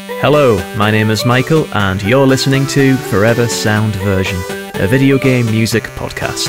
Hello, my name is Michael, and you're listening to Forever Sound Version, a video game music podcast.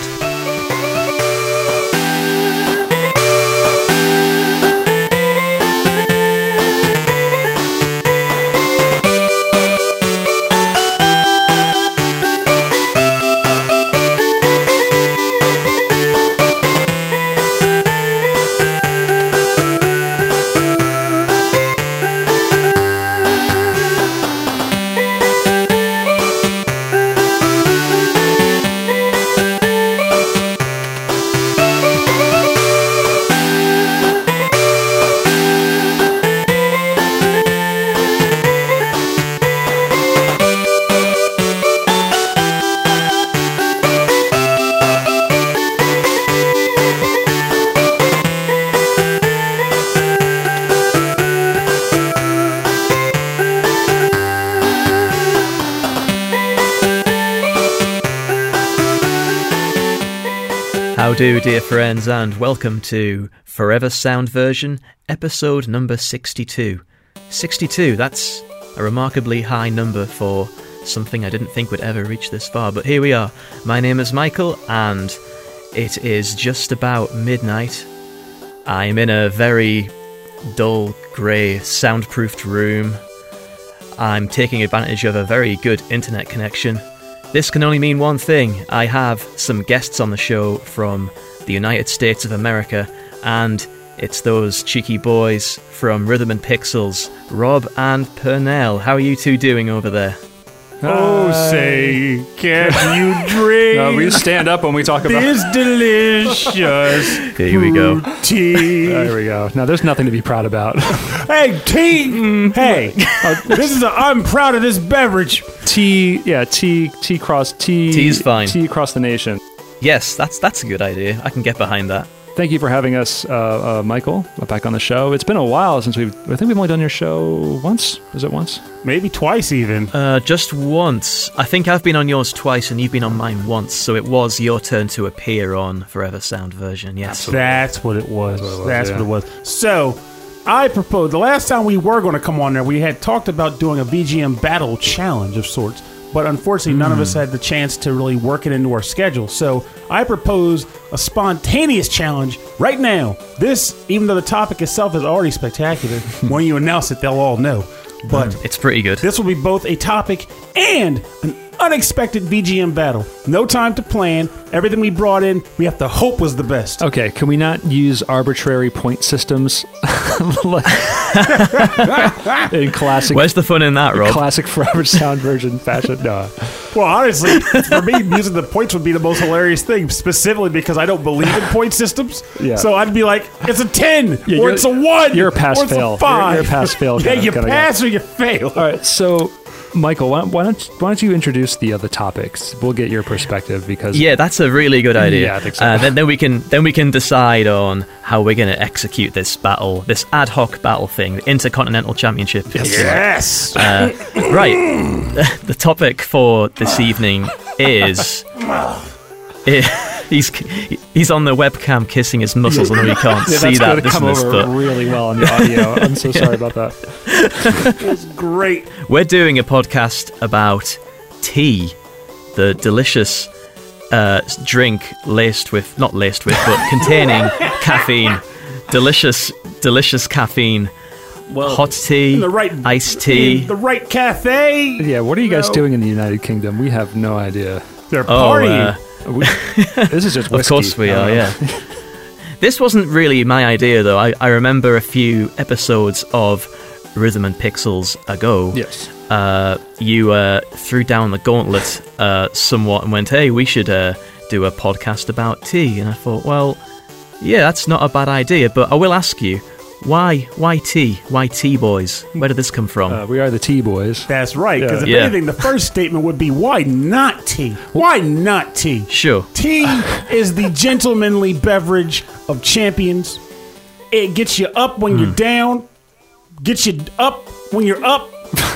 Howdo, dear friends, and welcome to Forever Sound Version, episode number 62. 62, that's a remarkably high number for something I didn't think would ever reach this far, but here we are. My name is Michael, and it is just about midnight. I'm in a very dull, grey, soundproofed room. I'm taking advantage of a very good internet connection. This can only mean one thing. I have some guests on the show from the United States of America, and it's those cheeky boys from Rhythm and Pixels, Rob and Pernell. How are you two doing over there? Oh, say, can't you drink? We stand up when we talk about this delicious Here we go. tea. There we go. Now, there's nothing to be proud about. Hey, tea! Hey, I'm proud of this beverage. Tea across Tea's fine. Tea across the nation. Yes, that's a good idea. I can get behind that. Thank you for having us, Michael, back on the show. It's been a while since I think we've only done your show once. Is it once? Maybe twice even. Just once. I think I've been on yours twice and you've been on mine once, so it was your turn to appear on Forever Sound Version, yes. That's what it was. That's yeah. what it was. So, I proposed, the last time we were going to come on there, we had talked about doing a VGM battle challenge of sorts. But unfortunately, none of us had the chance to really work it into our schedule. So I propose a spontaneous challenge right now. This, even though the topic itself is already spectacular, when you announce it, they'll all know. But it's pretty good. This will be both a topic and an unexpected VGM battle. No time to plan. Everything we brought in, we have to hope was the best. Okay, can we not use arbitrary point systems in classic? Where's the fun in that, Rob? Classic Forever Sound Version fashion? No. Well, honestly, for me, using the points would be the most hilarious thing, specifically because I don't believe in point systems. Yeah. So I'd be like, it's a 10, or it's a 1, You're a or pass-fail. it's a 5. You're a pass-fail. Yeah, you pass or you fail. All right, so Michael, why don't you introduce the other topics? We'll get your perspective because that's a really good idea. Yeah, I think so. Then we can decide on how we're going to execute this battle, this ad hoc battle thing, the Intercontinental Championship. Yes. Right. The topic for this evening is. He's on the webcam kissing his muscles, although you can't see that. That's going to come over really well on the audio. I'm so sorry about that. It's great. We're doing a podcast about tea, the delicious drink but containing caffeine. Delicious caffeine. Well, hot tea, iced tea. The right cafe. Yeah, what are you guys doing in the United Kingdom? We have no idea. They're partying. This is just whiskey. Of course we are, yeah. This wasn't really my idea, though. I remember a few episodes of Rhythm and Pixels ago. Yes. You threw down the gauntlet somewhat and went, hey, we should do a podcast about tea. And I thought, well, yeah, that's not a bad idea, but I will ask you, why tea? Why tea boys? Where did this come from? We are the tea boys. That's right, because if anything, the first statement would be, why not tea? Why not tea? Sure. Tea is the gentlemanly beverage of champions. It gets you up when you're down, gets you up when you're up.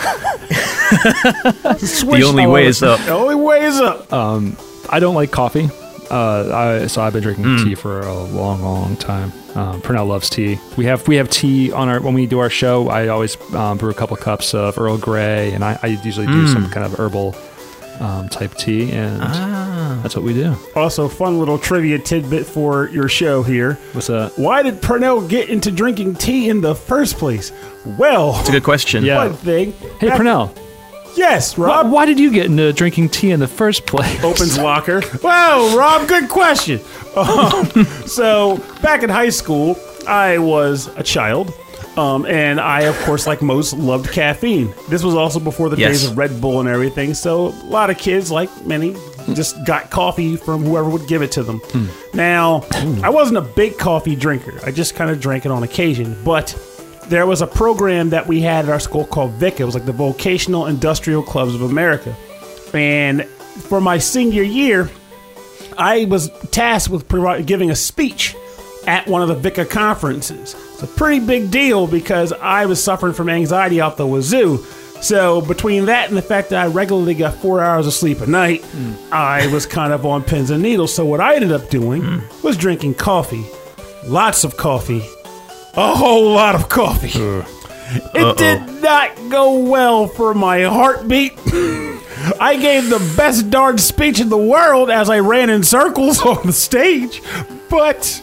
The only way is up. The only way is up. I don't like coffee, so I've been drinking tea for a long, long time. Purnell loves tea. We have tea on when we do our show. I always brew a couple cups of Earl Grey, and I usually do some kind of herbal type tea, and that's what we do. Also, fun little trivia tidbit for your show here. What's that? Why did Purnell get into drinking tea in the first place? Well, It's a good question. Yeah. one thing. Hey, Purnell. Yes, Rob. Why did you get into drinking tea in the first place? Opens locker. Wow, Rob, good question. So, back in high school, I was a child. And I, of course, like most, loved caffeine. This was also before the days of Red Bull and everything. So a lot of kids, like many, just got coffee from whoever would give it to them. Now, I wasn't a big coffee drinker. I just kind of drank it on occasion. But there was a program that we had at our school called VICA. It was like the Vocational Industrial Clubs of America. And for my senior year, I was tasked with giving a speech at one of the VICA conferences. It's a pretty big deal because I was suffering from anxiety out the wazoo. So between that and the fact that I regularly got 4 hours of sleep a night, I was kind of on pins and needles. So what I ended up doing was drinking coffee. Lots of coffee. A whole lot of coffee. It did not go well for my heartbeat. I gave the best darn speech in the world as I ran in circles on the stage, but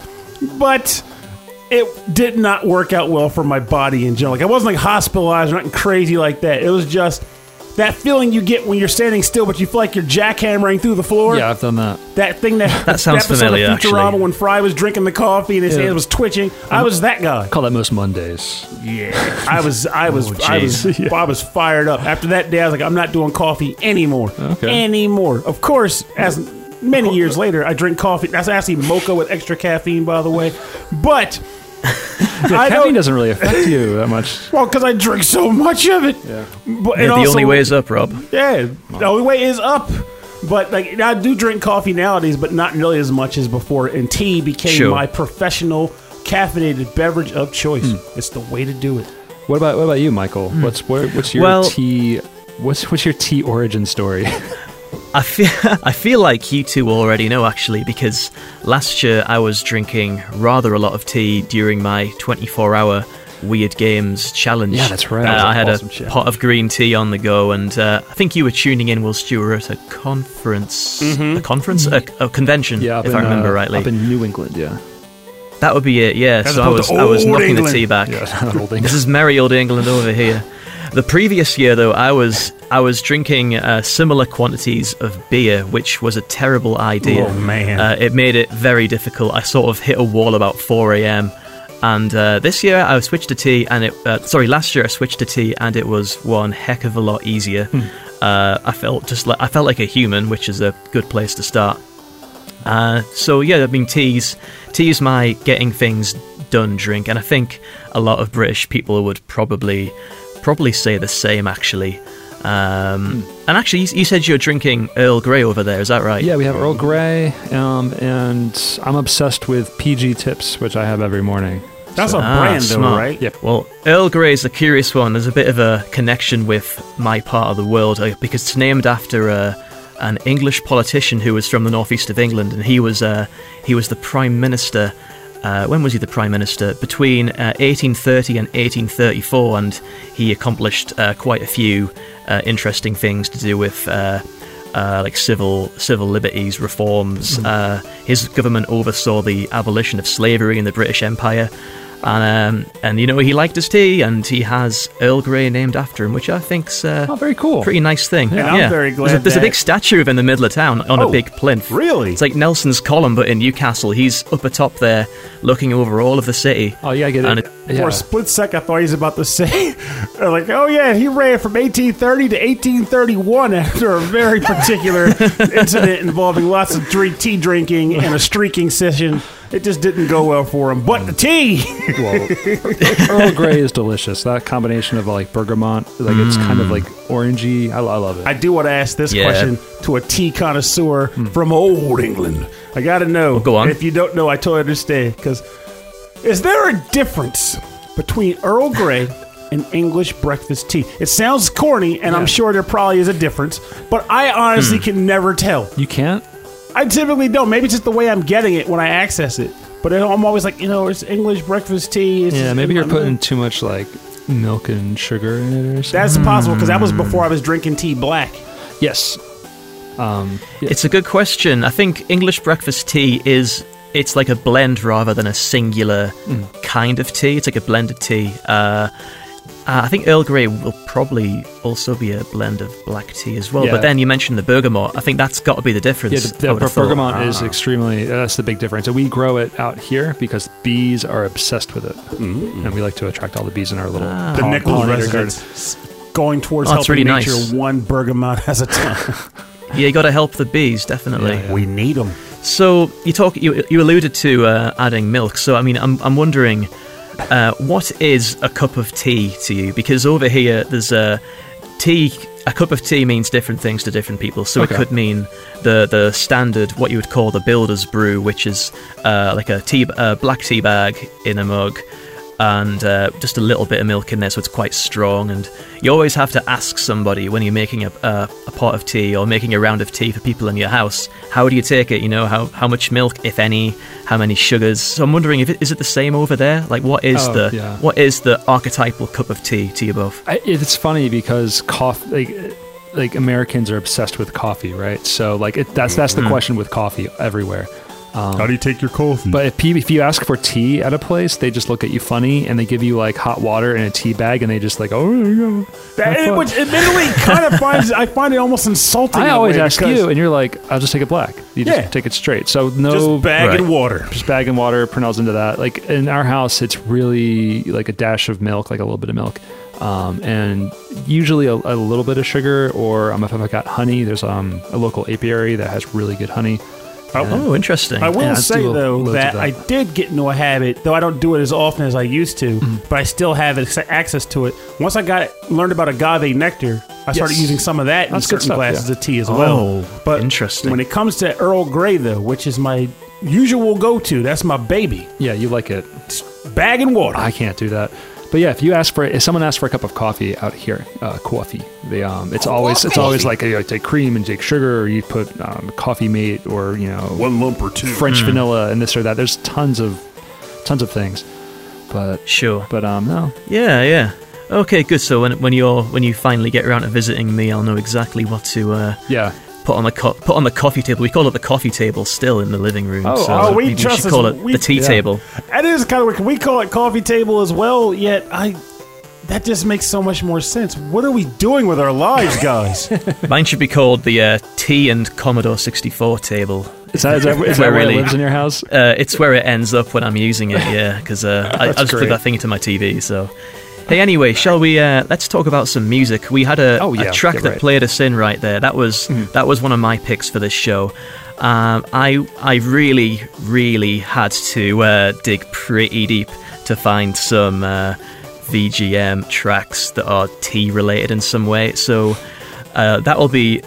it did not work out well for my body in general. Like, I wasn't like hospitalized or nothing crazy like that. It was just that feeling you get when you're standing still, but you feel like you're jackhammering through the floor. Yeah, I've done that. That thing that sounds familiar, of Futurama actually. when Fry was drinking the coffee and his hand was twitching. I was that guy. I call that most Mondays. Yeah, I was jeez. fired up. After that day, I was like, I'm not doing coffee anymore. Okay. Anymore. Of course, as many years later, I drink coffee. That's actually mocha with extra caffeine, by the way. But Caffeine doesn't really affect you that much. well, because I drink so much of it. Yeah. But, The only way is up, Rob. Yeah, the only way is up. But like, I do drink coffee nowadays, but not nearly as much as before. And tea became my professional caffeinated beverage of choice. It's the way to do it. What about you, Michael? What's your tea? What's your tea origin story? I feel like you two already know, actually, because last year I was drinking rather a lot of tea during my 24-hour Weird Games challenge. Yeah, that's right. I had awesome a pot of green tea on the go, and I think you were tuning in whilst you were at a conference. A conference? A convention, Yeah, if I remember rightly. Up in New England, yeah. That would be it, yeah. As So I opposed was to knocking old the tea back. Yeah, old England. This is merry old England over here. The previous year, though, I was drinking similar quantities of beer, which was a terrible idea. Oh, man. It made it very difficult. I sort of hit a wall about 4 a.m. And this year I switched to tea, and last year I switched to tea, and it was one heck of a lot easier. I felt like a human, which is a good place to start. So yeah, I mean, tea's my getting things done drink, and I think a lot of British people would probably say the same, actually. And actually, you said you're drinking Earl Grey over there, is that right? Yeah, we have Earl Grey, and I'm obsessed with PG Tips, which I have every morning. That's a brand, though, smart. right? Yep. Well, Earl Grey is a curious one. There's a bit of a connection with my part of the world, because it's named after an English politician who was from the northeast of England, and he was the Prime Minister. When was he the Prime Minister? Between 1830 and 1834, and he accomplished quite a few interesting things to do with like civil liberties reforms. His government oversaw the abolition of slavery in the British Empire. And you know, he liked his tea, and he has Earl Grey named after him, which I think's very cool. Pretty nice thing. And I'm very glad There's a big statue of him in the middle of town on a big plinth. Really? It's like Nelson's Column, but in Newcastle. He's up atop there, looking over all of the city. Oh yeah, I get And it. For a split second, I thought he was about to say, like, oh yeah, he ran from 1830 to 1831 after a very particular incident involving lots of tea drinking and a streaking session. It just didn't go well for him. But the tea! Well, Earl Grey is delicious. That combination of like bergamot, like it's kind of like orangey. I love it. I do want to ask this question to a tea connoisseur from old England. I got to know. Go on. If you don't know, I totally understand. Because is there a difference between Earl Grey and English breakfast tea? It sounds corny, and I'm sure there probably is a difference, but I honestly can never tell. You can't? I typically don't. Maybe it's just the way I'm getting it when I access it. But I'm always like, it's English breakfast tea. Yeah, maybe you're putting too much like milk and sugar in it or something. That's possible because that was before I was drinking tea black. Yes. It's a good question. I think English breakfast tea it's like a blend rather than a singular kind of tea. It's like a blended tea. I think Earl Grey will probably also be a blend of black tea as well. Yeah. But then you mentioned the bergamot. I think that's got to be the difference. Yeah, the bergamot is extremely... That's the big difference. And we grow it out here because bees are obsessed with it. And we like to attract all the bees in our little the Nichols residence. Going towards helping really nature nice. one bergamot at a time. Yeah, you got to help the bees, definitely. Yeah. We need them. So you alluded to adding milk. So I mean, I'm wondering, what is a cup of tea to you? Because over here, there's tea. A cup of tea means different things to different people. So It could mean the standard, what you would call the builder's brew, which is like a black tea bag in a mug, and just a little bit of milk in there, so it's quite strong. And you always have to ask somebody when you're making a pot of tea or making a round of tea for people in your house, how do you take it? How much milk, if any, how many sugars. So I'm wondering, is it the same over there? Like, what is the archetypal cup of tea to you both? It's funny because coffee, like Americans are obsessed with coffee, right? So like that's the question with coffee everywhere. How do you take your coffee? But if you ask for tea at a place, they just look at you funny and they give you like hot water in a tea bag and they just like, oh, there you go. Which admittedly I find it almost insulting. I always ask you, and you're like, I'll just take it black. You just take it straight. So just bag and water. Just bag and water. Purnell's into that. Like in our house, it's really like a dash of milk, like a little bit of milk. And usually a little bit of sugar, or if I've got honey, there's a local apiary that has really good honey. Oh, interesting. I will say, though, that I did get into a habit, though I don't do it as often as I used to, but I still have access to it. Once I learned about agave nectar, I started using some of that in certain glasses of tea as well. Oh, but interesting. When it comes to Earl Grey, though, which is my usual go-to, that's my baby. Yeah, you like it. Bag and water. I can't do that. But yeah, if someone asks for a cup of coffee out here, coffee, it's always like you take cream and take sugar, or you put coffee mate, or 1 lump or 2 French vanilla and this or that. There's tons of things, but sure. But no. Yeah. Okay, good. So when you finally get around to visiting me, I'll know exactly what to put on the coffee table. We call it the coffee table still in the living room. We should call it the tea table. That is kind of weird. We call it coffee table as well, yet that just makes so much more sense. What are we doing with our lives, guys? Mine should be called the tea and Commodore 64 table. Is that where it lives in your house? It's where it ends up when I'm using it, yeah, because I just put that thing into my TV, so... Hey, anyway, shall we? Let's talk about some music. We had a track that played us in right there. That was one of my picks for this show. I really, really had to dig pretty deep to find some VGM tracks that are tea related in some way. So that'll be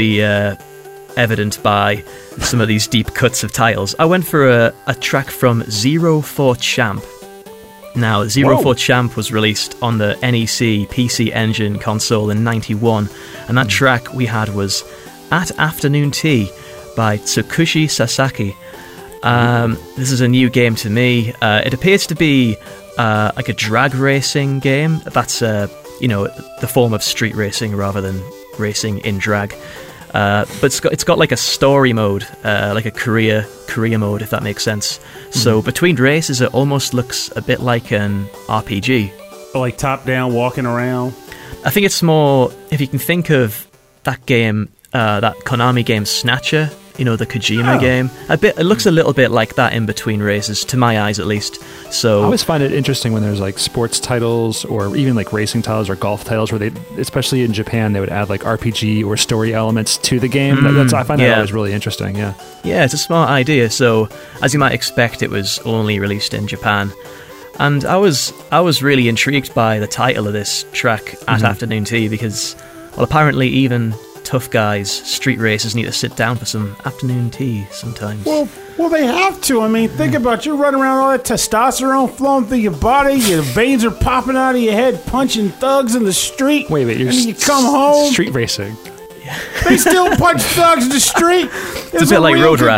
evident by some of these deep cuts of titles. I went for a track from Zero 4 Champ. Now, Zero 4 Champ was released on the NEC PC Engine console in 91, and that track we had was At Afternoon Tea by Tsukushi Sasaki. This is a new game to me. It appears to be like a drag racing game. That's the form of street racing rather than racing in drag. But it's got like a story mode, like a career mode, if that makes sense. So between races, it almost looks a bit like an RPG. Like top down, walking around. I think it's more, if you can think of that game, that Konami game Snatcher, the Kojima game. It looks a little bit like that in between races, to my eyes at least. So I always find it interesting when there's like sports titles or even like racing titles or golf titles where they, especially in Japan, they would add like RPG or story elements to the game. I find that always really interesting. Yeah, it's a smart idea. So as you might expect, it was only released in Japan. And I was really intrigued by the title of this track, At Afternoon Tea, because, well, apparently even tough guys, street racers, need to sit down for some afternoon tea sometimes. Well, they have to. I mean, think about you running around all that testosterone flowing through your body, your veins are popping out of your head, punching thugs in the street. Wait, and you come home. Street racing. They still punch thugs in the street. It's a bit like Road Rash.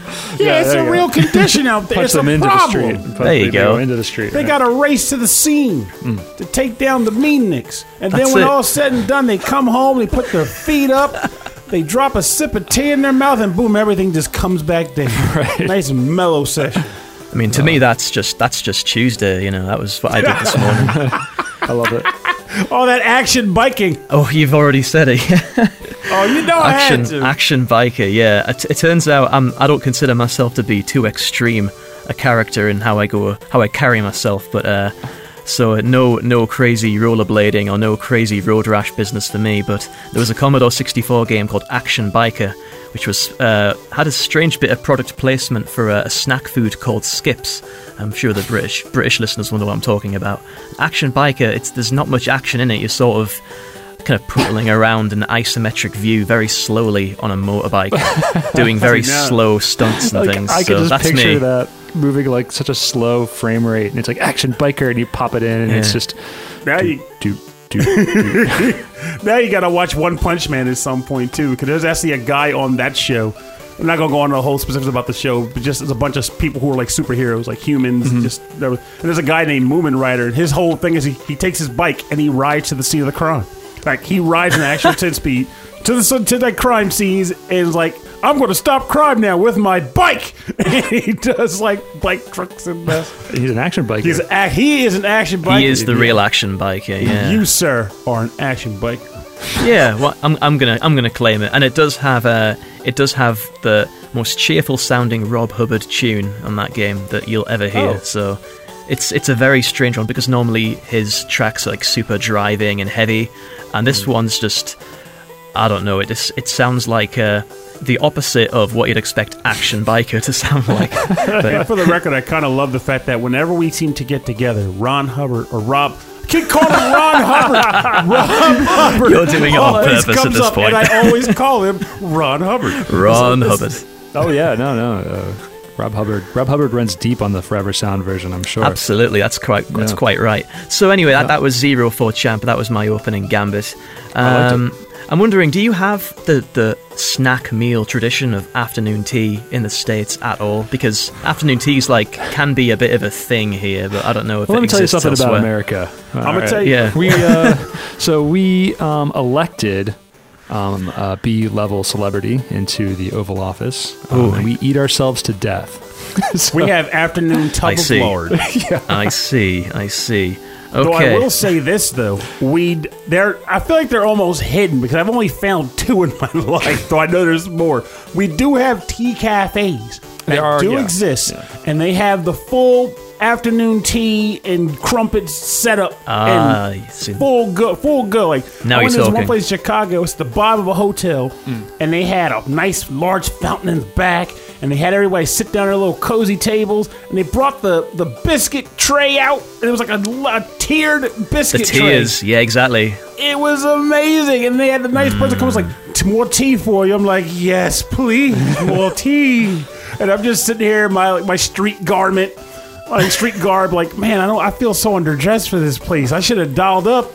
Yeah, it's there a you real go. condition out there. Punch It's a them into the problem. street. There you go. Into the street. They right? got to race to the scene to take down the meanniks. And then That's when it. all's said and done, they come home, they put their feet up, they drop a sip of tea in their mouth, and boom, everything just comes back down. Nice mellow session. I mean, to me, that's just Tuesday. You know, that was what I did this morning. I love it. All that action biking. Oh, you've already said it. Oh, you know I had to. Action biker. Yeah, it turns out I don't consider myself to be too extreme a character in how I carry myself, but so no crazy rollerblading or no crazy road rash business for me. But there was a Commodore 64 game called Action Biker, which was had a strange bit of product placement for a snack food called Skips. I'm sure the British listeners will know what I'm talking about. Action Biker, there's not much action in it. You're sort of kind of pootling around in an isometric view very slowly on a motorbike, doing very slow stunts and things. I can So just that's picture me. that moving like such a slow frame rate, and it's like Action Biker, and you pop it in, and it's just Now you got to watch One Punch Man at some point, too, because there's actually a guy on that show. I'm not going to go on the whole specifics about the show, but just as a bunch of people who are like superheroes, like humans. And there's a guy named Moomin Rider, and his whole thing is he takes his bike and he rides to the scene of the crime. Like, he rides an actual 10 speed to that crime scene and is like, I'm going to stop crime now with my bike. And he does like bike trucks and mess. he's an action biker. He is an action biker. He is the real action biker. Yeah. You, sir, are an action biker. Yeah, well, I'm gonna claim it, and it does have the most cheerful sounding Rob Hubbard tune on that game that you'll ever hear. Oh. So it's a very strange one because normally his tracks are like super driving and heavy, and this one's just, I don't know, it sounds like the opposite of what you'd expect Action Biker to sound like. And for the record, I kind of love the fact that whenever we seem to get together, Ron Hubbard or Rob. I keep calling him Ron Hubbard. Rob Hubbard. You're doing it on always purpose at comes this up, point. And I always call him Ron Hubbard. Ron Hubbard. Oh yeah, no. Rob Hubbard runs deep on the Forever Sound version, I'm sure. Absolutely, that's quite right. So anyway, that was 0 Champ. That was my opening gambit. I'm wondering, do you have the snack meal tradition of afternoon tea in the States at all? Because afternoon teas can be a bit of a thing here, but I don't know if Let it me tell you exists something elsewhere. about America. I'm going to tell you. Yeah. We elected B-level celebrity into the Oval Office. And we eat ourselves to death. We have afternoon tub I of see. lard. I see. Though I Okay. will say this though, I feel like they're almost hidden because I've only found 2 in my life, though I know there's more. We do have tea cafes that do exist, and they have the full afternoon tea and crumpets set up and I see. full go. Like Now I went you're to this one talking. place in Chicago. It's the bottom of a hotel, and they had a nice large fountain in the back. And they had everybody sit down at their little cozy tables, and they brought the biscuit tray out, and it was like a tiered The biscuit tray. tears, yeah, exactly. It was amazing, and they had the nice person come was like, more tea for you. I'm like, yes, please, more tea. And I'm just sitting here in my street garment, street garb, like, man, I feel so underdressed for this place. I should have dialed up.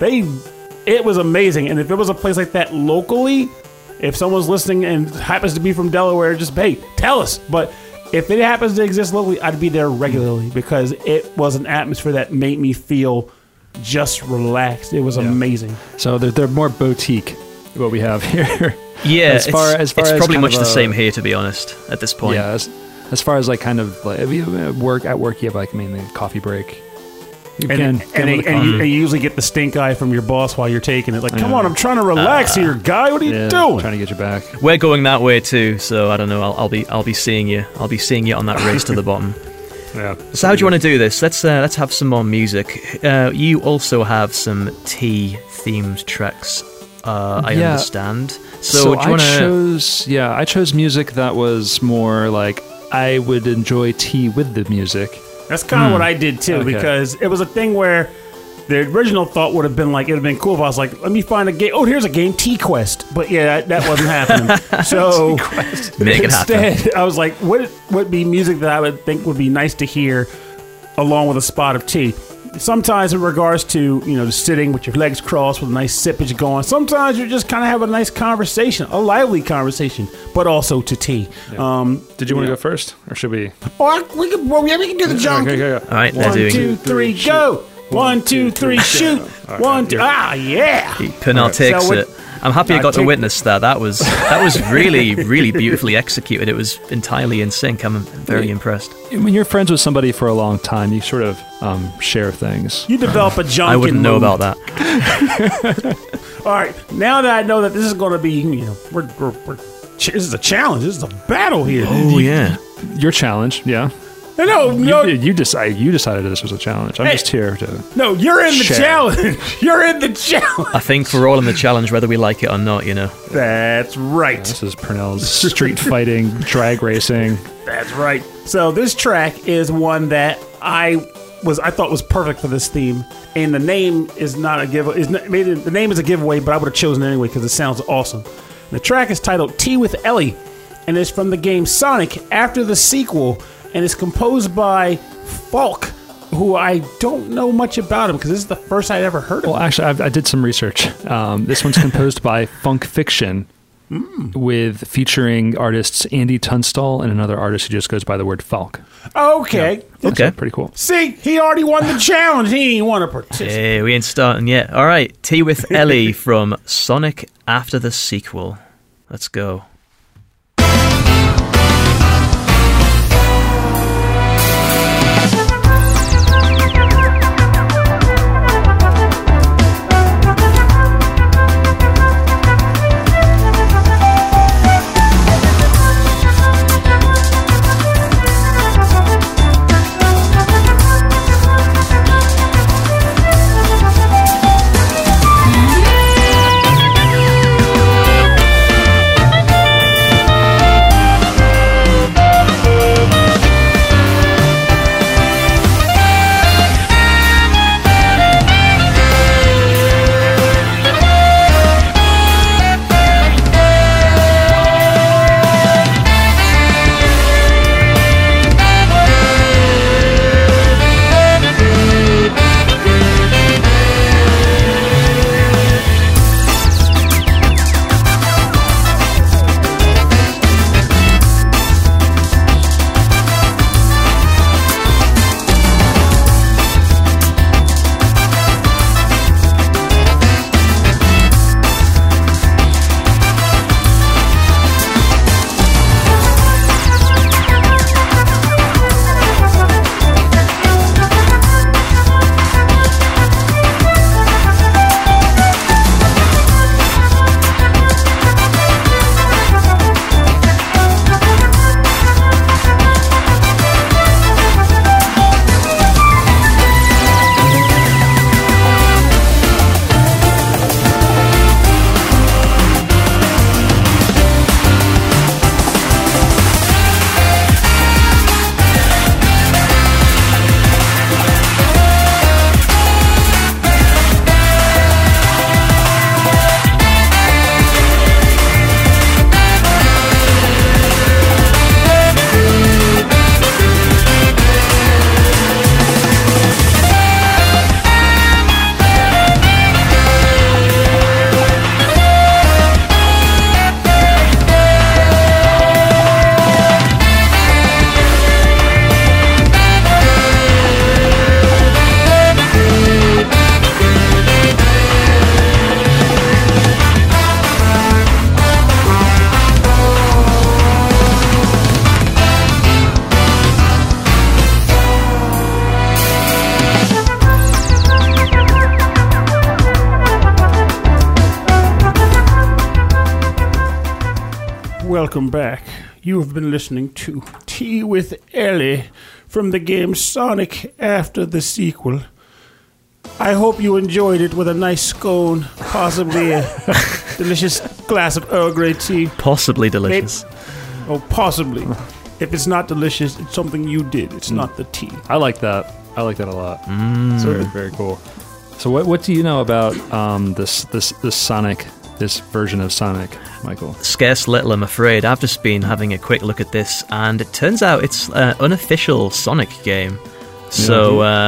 It was amazing, and if it was a place like that locally. If someone's listening and happens to be from Delaware, just, hey, tell us. But if it happens to exist locally, I'd be there regularly because it was an atmosphere that made me feel just relaxed. It was amazing. So they're more boutique, what we have here. Yeah, as far it's as probably kind much of the same here, to be honest, at this point. Yeah, as far as kind of if you work, you have mainly coffee break. And you usually get the stink eye from your boss while you're taking it. Like, come on, I'm trying to relax here, guy. What are you doing? Trying to get you back. We're going that way too, so I don't know. I'll be seeing you. I'll be seeing you on that race to the bottom. Yeah. So how do you want to do this? Let's have some more music. You also have some tea-themed tracks. I understand. So do you want to? I chose music that was more like I would enjoy tea with the music. That's kind of what I did too, because it was a thing where the original thought would have been like, it would have been cool if I was like, let me find a game. Oh, here's a game, T-Quest. But yeah, that wasn't happening. So Make it happen. instead, I was like, what would be music that I would think would be nice to hear along with a spot of tea? sometimes in regards to, just sitting with your legs crossed with a nice sippage going. Sometimes you just kind of have a nice conversation, a lively conversation, but also to tea. Yeah. Did you want to go first, or should we? We can do the jump. Okay. All right, they're 1, doing 2, 3, go. 1, 2, 3, shoot. 1, 2. Yeah. Kunal takes So it. I'm happy I got to witness that. That was really, really beautifully executed. It was entirely in sync. I'm very impressed. When you're friends with somebody for a long time, you sort of share things. You develop a junk. I wouldn't know move. about that. All right, now that I know that this is going to be, this is a challenge. This is a battle here. Oh, yeah. Your challenge, yeah. No. You decided this was a challenge. I'm just here to. No, you're in the share. challenge. You're in the challenge. I think we're all in the challenge, whether we like it or not, That's right. This is Purnell's street fighting, drag racing. That's right. So this track is one that I thought was perfect for this theme, and the name is not a giveaway. The name is a giveaway, but I would have chosen it anyway because it sounds awesome. The track is titled "Tea with Ellie," and it's from the game Sonic After the Sequel, and it's composed by Falk, who I don't know much about him because this is the first I'd ever heard of. Well, actually, I did some research. This one's composed by Funk Fiction, with featuring artists Andy Tunstall and another artist who just goes by the word Falk. Okay. Yeah. Okay. Pretty cool. See, he already won the challenge. He ain't want to participate. Hey, we ain't starting yet. All right, Tea with Ellie from Sonic After the Sequel. Let's go. Welcome back. You have been listening to Tea with Ellie from the game Sonic After the Sequel. I hope you enjoyed it with a nice scone, possibly a delicious glass of Earl Grey tea. Possibly delicious. Possibly. If it's not delicious, it's something you did. It's not the tea. I like that. I like that a lot. It's very, very cool. So what do you know about this Sonic, this version of Sonic, Michael? Scarce little, I'm afraid. I've just been having a quick look at this, and it turns out it's an unofficial Sonic game. So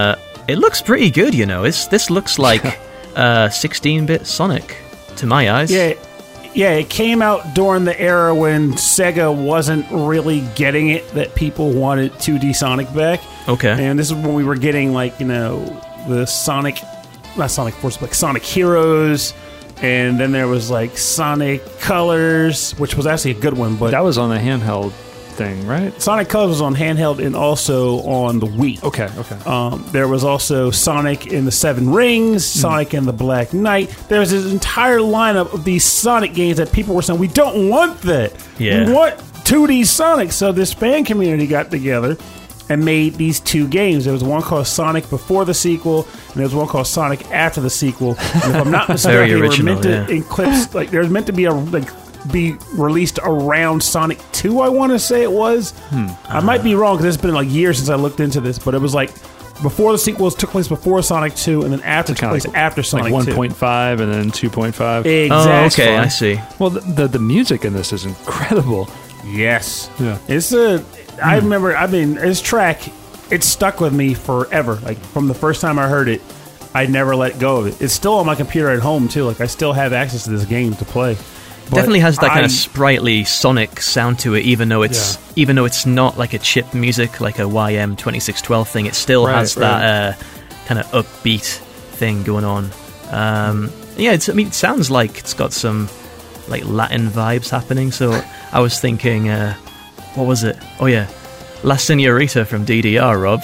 It looks pretty good, you know. This looks like 16-bit Sonic to my eyes. Yeah, it came out during the era when Sega wasn't really getting it, that people wanted 2D Sonic back. Okay. And this is when we were getting, like, you know, the Sonic, not Sonic Force, but like Sonic Heroes. And then there was, like, Sonic Colors, which was actually a good one. But that was on the handheld thing, right? Sonic Colors was on handheld and also on the Wii. Okay. There was also Sonic in the Seven Rings, Sonic in the Black Knight. There was this entire lineup of these Sonic games that people were saying, we don't want that. Yeah. We want 2D Sonic. So this fan community got together and made these two games. There was one called Sonic before the sequel, and there was one called Sonic after the sequel. And if I'm not mistaken, they were meant to eclipse, like, there was meant to be be released around Sonic 2, I want to say it was. I might be wrong, because it's been like years since I looked into this, but it was like before the sequels took place before Sonic 2, and then after took place after Sonic like 2. 1.5 and then 2.5. Exactly. Oh, okay, I see. Well, the music in this is incredible. Yes. Yeah. It's I remember, this track, it stuck with me forever. Like, from the first time I heard it, I never let go of it. It's still on my computer at home, too. Like, I still have access to this game to play. But definitely has that kind of sprightly Sonic sound to it, even though it's not like a chip music, like a YM2612 thing. It still has that kind of upbeat thing going on. It sounds like it's got some like Latin vibes happening. So I was thinking, what was it? Oh yeah, La Senorita from DDR, Rob.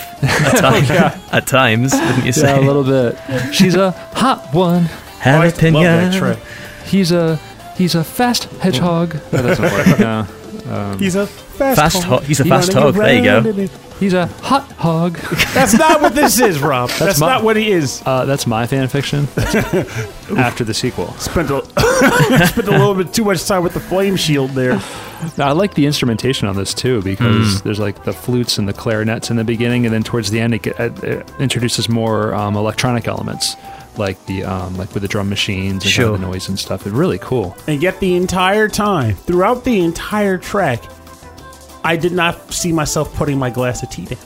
At times, wouldn't you say? Yeah, a little bit. She's a hot one. Jalapeno. Love that track. He's a fast hedgehog. That doesn't work. No. He's a fast hog. He's a fast hog. There you go. He's a hot hog. That's not what this is, Rob. That's not what he is. That's my fan fiction. After the sequel. Spent a little bit too much time with the flame shield there. I like the instrumentation on this too, because there's like the flutes and the clarinets in the beginning, and then towards the end it introduces more electronic elements, like the like with the drum machines and kind of the noise and stuff. It's really cool. And yet the entire time, throughout the entire track, I did not see myself putting my glass of tea down.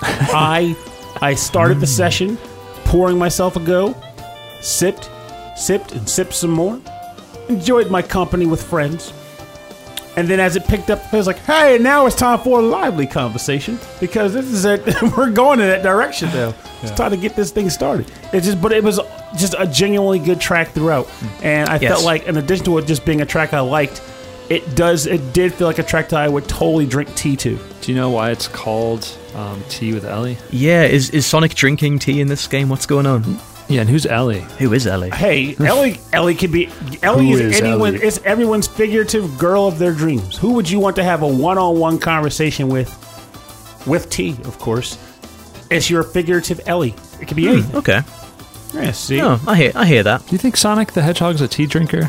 I started the session, pouring myself a go, sipped, and sipped some more, enjoyed my company with friends. And then as it picked up, I was like, hey, now it's time for a lively conversation, because this is it. We're going in that direction now. It's time to get this thing started. But it was just a genuinely good track throughout. And I felt like, in addition to it just being a track I liked, it did feel like a track that I would totally drink tea to. Do you know why it's called Tea with Ellie? Yeah, is Sonic drinking tea in this game? What's going on? Yeah, and who's Ellie? Who is Ellie? Hey, Ellie could be... Ellie is anyone. Ellie? It's everyone's figurative girl of their dreams. Who would you want to have a one-on-one conversation with? With tea, of course. It's your figurative Ellie. It could be anything. Okay. Yeah, see? Oh, I hear that. Do you think Sonic the Hedgehog's a tea drinker?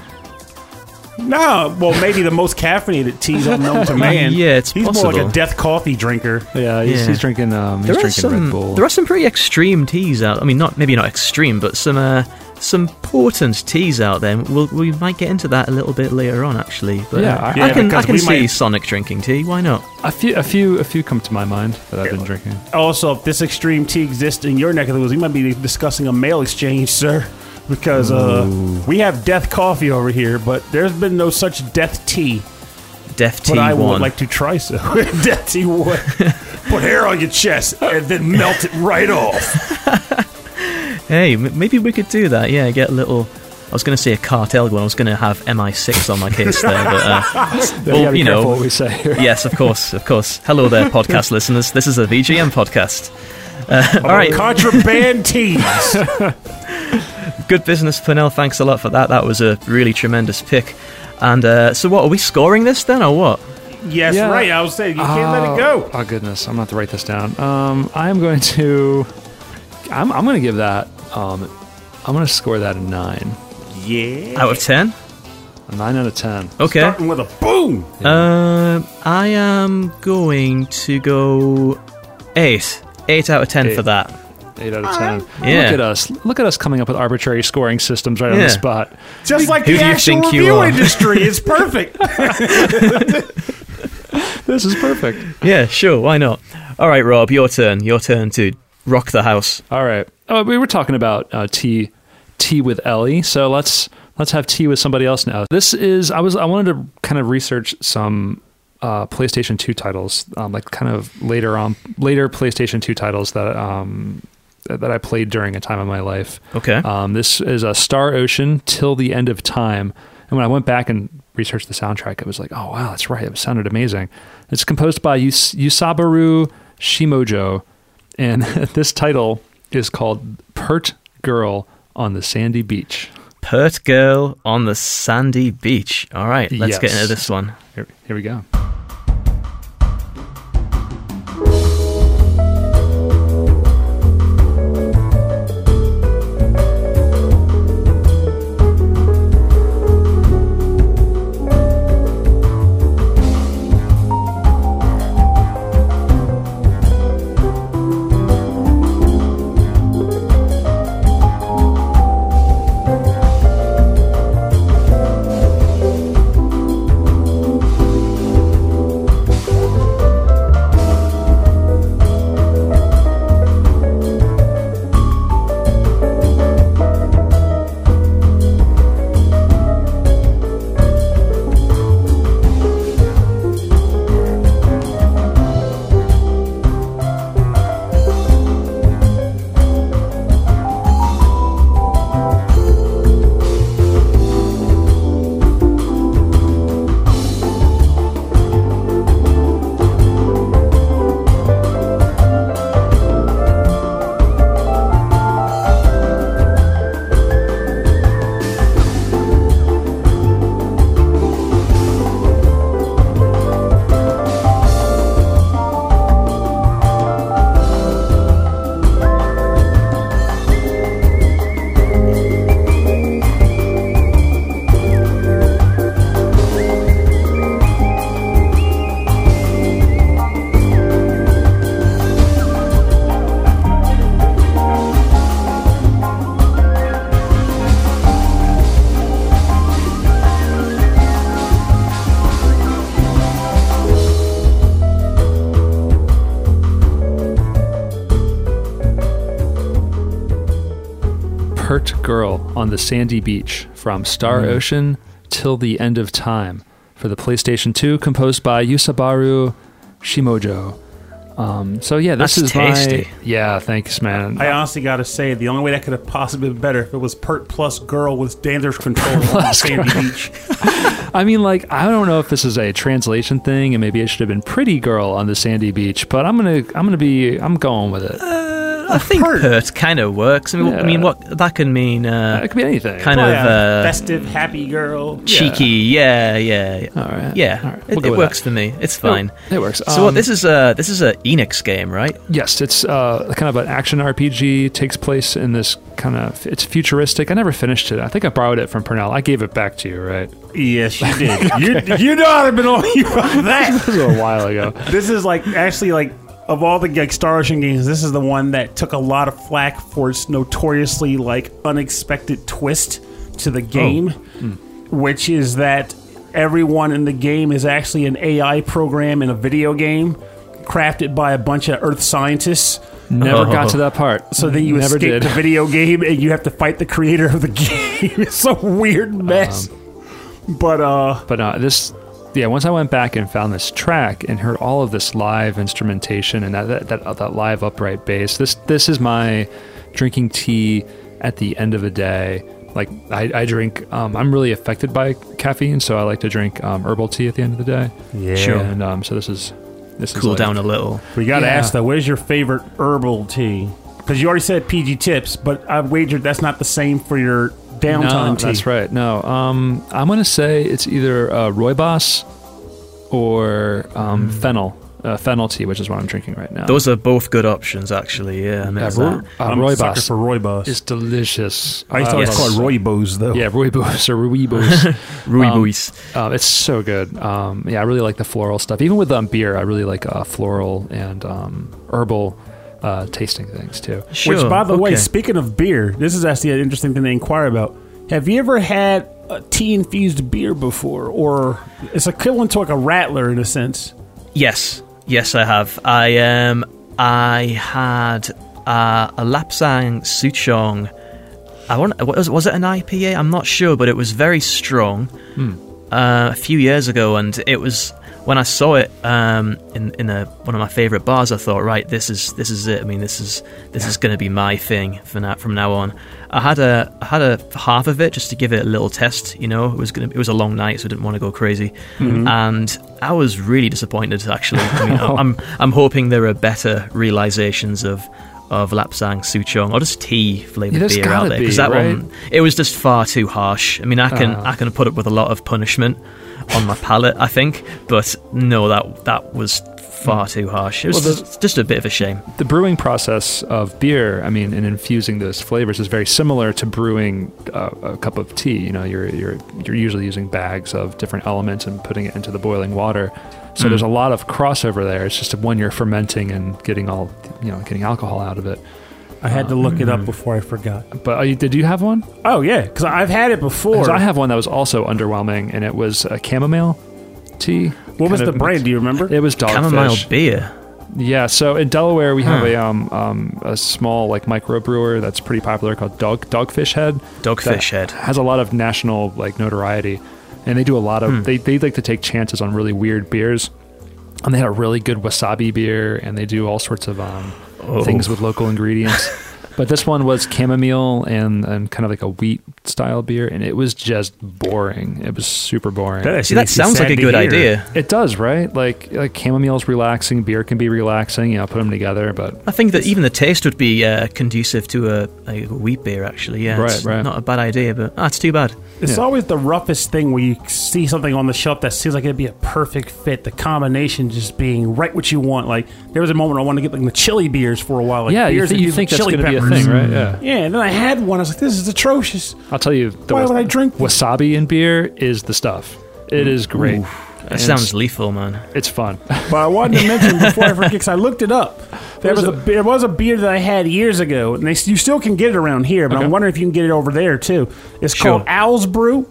No, well, maybe the most caffeinated teas unknown to man. Yeah, it's He's possible. more like a death coffee drinker. Yeah, he's drinking. He's drinking Red Bull. There are some pretty extreme teas out. I mean, maybe not extreme, but some potent teas out there. We might get into that a little bit later on, actually. But I can see Sonic drinking tea. Why not? A few come to my mind that I've been drinking. Also, if this extreme tea exists in your neck of the woods, we might be discussing a mail exchange, sir. Because we have death coffee over here, but there's been no such death tea. Death tea but I one. would like to try some. Death tea one. Put hair on your chest and then melt it right off. Hey, maybe we could do that. Yeah, get a little... I was going to say a cartel one. I was going to have MI6 on my case there, but well, you know what we say here. Yes, of course. Hello there, podcast listeners. This is a VGM podcast. All right, contraband teas. Good business, Pernell. Thanks a lot for that. That was a really tremendous pick. And so, what are we scoring this then, or what? Yes, right. I was saying you can't let it go. Oh goodness, I'm gonna have to write this down. I'm going to give that. I'm gonna score that a 9. Yeah. Out of 10. A 9 out of 10. Okay. Starting with a boom. I am going to go 8. 8 out of 10 for that. 8 out of 10. Yeah. Look at us coming up with arbitrary scoring systems right on the spot. Just like Who the do you actual think you review are? industry. It's perfect. This is perfect. Yeah, sure. Why not? All right, Rob, your turn. Your turn to rock the house. All right. we were talking about tea with Ellie, so let's have tea with somebody else now. This is I wanted to kind of research some PlayStation 2 titles, like kind of later PlayStation 2 titles that I played during a time of my life. Okay. This is a Star Ocean Till the End of Time. And when I went back and researched the soundtrack, it was like, oh, wow, that's right. It sounded amazing. It's composed by Yusabaru Shimojo. And this title is called Pert Girl on the Sandy Beach. Pert Girl on the Sandy Beach. All right, let's get into this one. Here we go. Pert Girl on the Sandy Beach from Star Ocean Till the End of Time for the PlayStation 2, composed by Yusabaru Shimojo. So yeah, this is tasty. Yeah, thanks, man. I honestly got to say, the only way that could have possibly been better if it was Pert plus Girl with Dangerous Control on Sandy Beach. I mean, like, I don't know if this is a translation thing, and maybe it should have been Pretty Girl on the Sandy Beach, but I'm going with it. I think Pert kind of works. I mean, what that can mean? It could be anything. Kind of festive, happy girl, cheeky. Yeah. All right. Yeah, all right. It works for me. It's fine. It works. So what? This is a Enix game, right? Yes, it's kind of an action RPG. Takes place in this kind of, it's futuristic. I never finished it. I think I borrowed it from Pernell. I gave it back to you, right? Yes, you did. Okay. You know I've been on you about that. This was a while ago. This is actually of all the Star Ocean games, this is the one that took a lot of flack for its notoriously unexpected twist to the game, which is that everyone in the game is actually an AI program in a video game crafted by a bunch of Earth scientists. Never got to that part. So then you escape the video game and you have to fight the creator of the game. It's a weird mess. Once I went back and found this track and heard all of this live instrumentation and that live upright bass, this is my drinking tea at the end of the day. Like, I drink, I'm really affected by caffeine, so I like to drink herbal tea at the end of the day. Yeah. Sure. And so this is cool down a little. We got to ask though, what is your favorite herbal tea? Because you already said PG Tips, but I wagered that's not the same for your downtime tea. That's right. No, I'm going to say it's either Rooibos or fennel tea, which is what I'm drinking right now. Those are both good options, actually. Yeah, I'm Rooibos a sucker for Rooibos. It's delicious. I used to always call it Rooibos, though. Yeah, Rooibos or Rooibos. Rooibos. It's so good. I really like the floral stuff. Even with beer, I really like floral and herbal tasting things too. Sure. Which, by the way, speaking of beer, this is actually an interesting thing to inquire about. Have you ever had a tea-infused beer before? Or it's equivalent to a Rattler in a sense. Yes, I have. I had a Lapsang Souchong. Was it an IPA? I'm not sure, but it was very strong a few years ago, and it was when I saw it in one of my favourite bars. I thought, right, this is it. I mean, this is going to be my thing from now on. I had a half of it just to give it a little test. You know, it was a long night, so I didn't want to go crazy, and I was really disappointed. Actually, I mean, I'm hoping there are better realizations of Lapsang Souchong or just tea flavored beer out there, because that one, it was just far too harsh. I mean, I can put up with a lot of punishment on my palate, I think, but no, that was far too harsh. It was just a bit of a shame. The brewing process of beer, I mean, and infusing those flavors is very similar to brewing a cup of tea. You know, you're usually using bags of different elements and putting it into the boiling water. So there's a lot of crossover there. It's just when you're fermenting and getting alcohol out of it. I had to look it up before I forgot. But did you have one? Oh, yeah, because I've had it before. Because I have one that was also underwhelming, and it was a chamomile tea. What was the brand? Do you remember? It was Dogfish. Chamomile beer. Yeah, so in Delaware we have a small like microbrewer that's pretty popular called Dogfish Head. Dogfish Head has a lot of national like notoriety. And they do a lot of they like to take chances on really weird beers, and they had a really good wasabi beer, and they do all sorts of things with local ingredients. But this one was chamomile and kind of like a wheat style beer, and it was just boring. It was super boring. See, that sounds like a good idea. It does, right? Like chamomile is relaxing, beer can be relaxing. You know, put them together. But I think that even the taste would be conducive to a wheat beer. Actually, yeah, right, it's not a bad idea, but it's too bad. It's always the roughest thing where you see something on the shelf that seems like it'd be a perfect fit. The combination just being right what you want. Like there was a moment I wanted to get like the chili beers for a while. Like, yeah, beers you think that's going to be a thing, right? Yeah. Yeah, and then I had one. I was like, this is atrocious. I'll tell you. Why would I drink this? Wasabi in beer is the stuff. It is great. That sounds lethal, man. It's fun. But I wanted to mention before I forget, because I looked it up. There was a beer that I had years ago, and you still can get it around here, but I'm wondering if you can get it over there too. It's called Owl's Brew.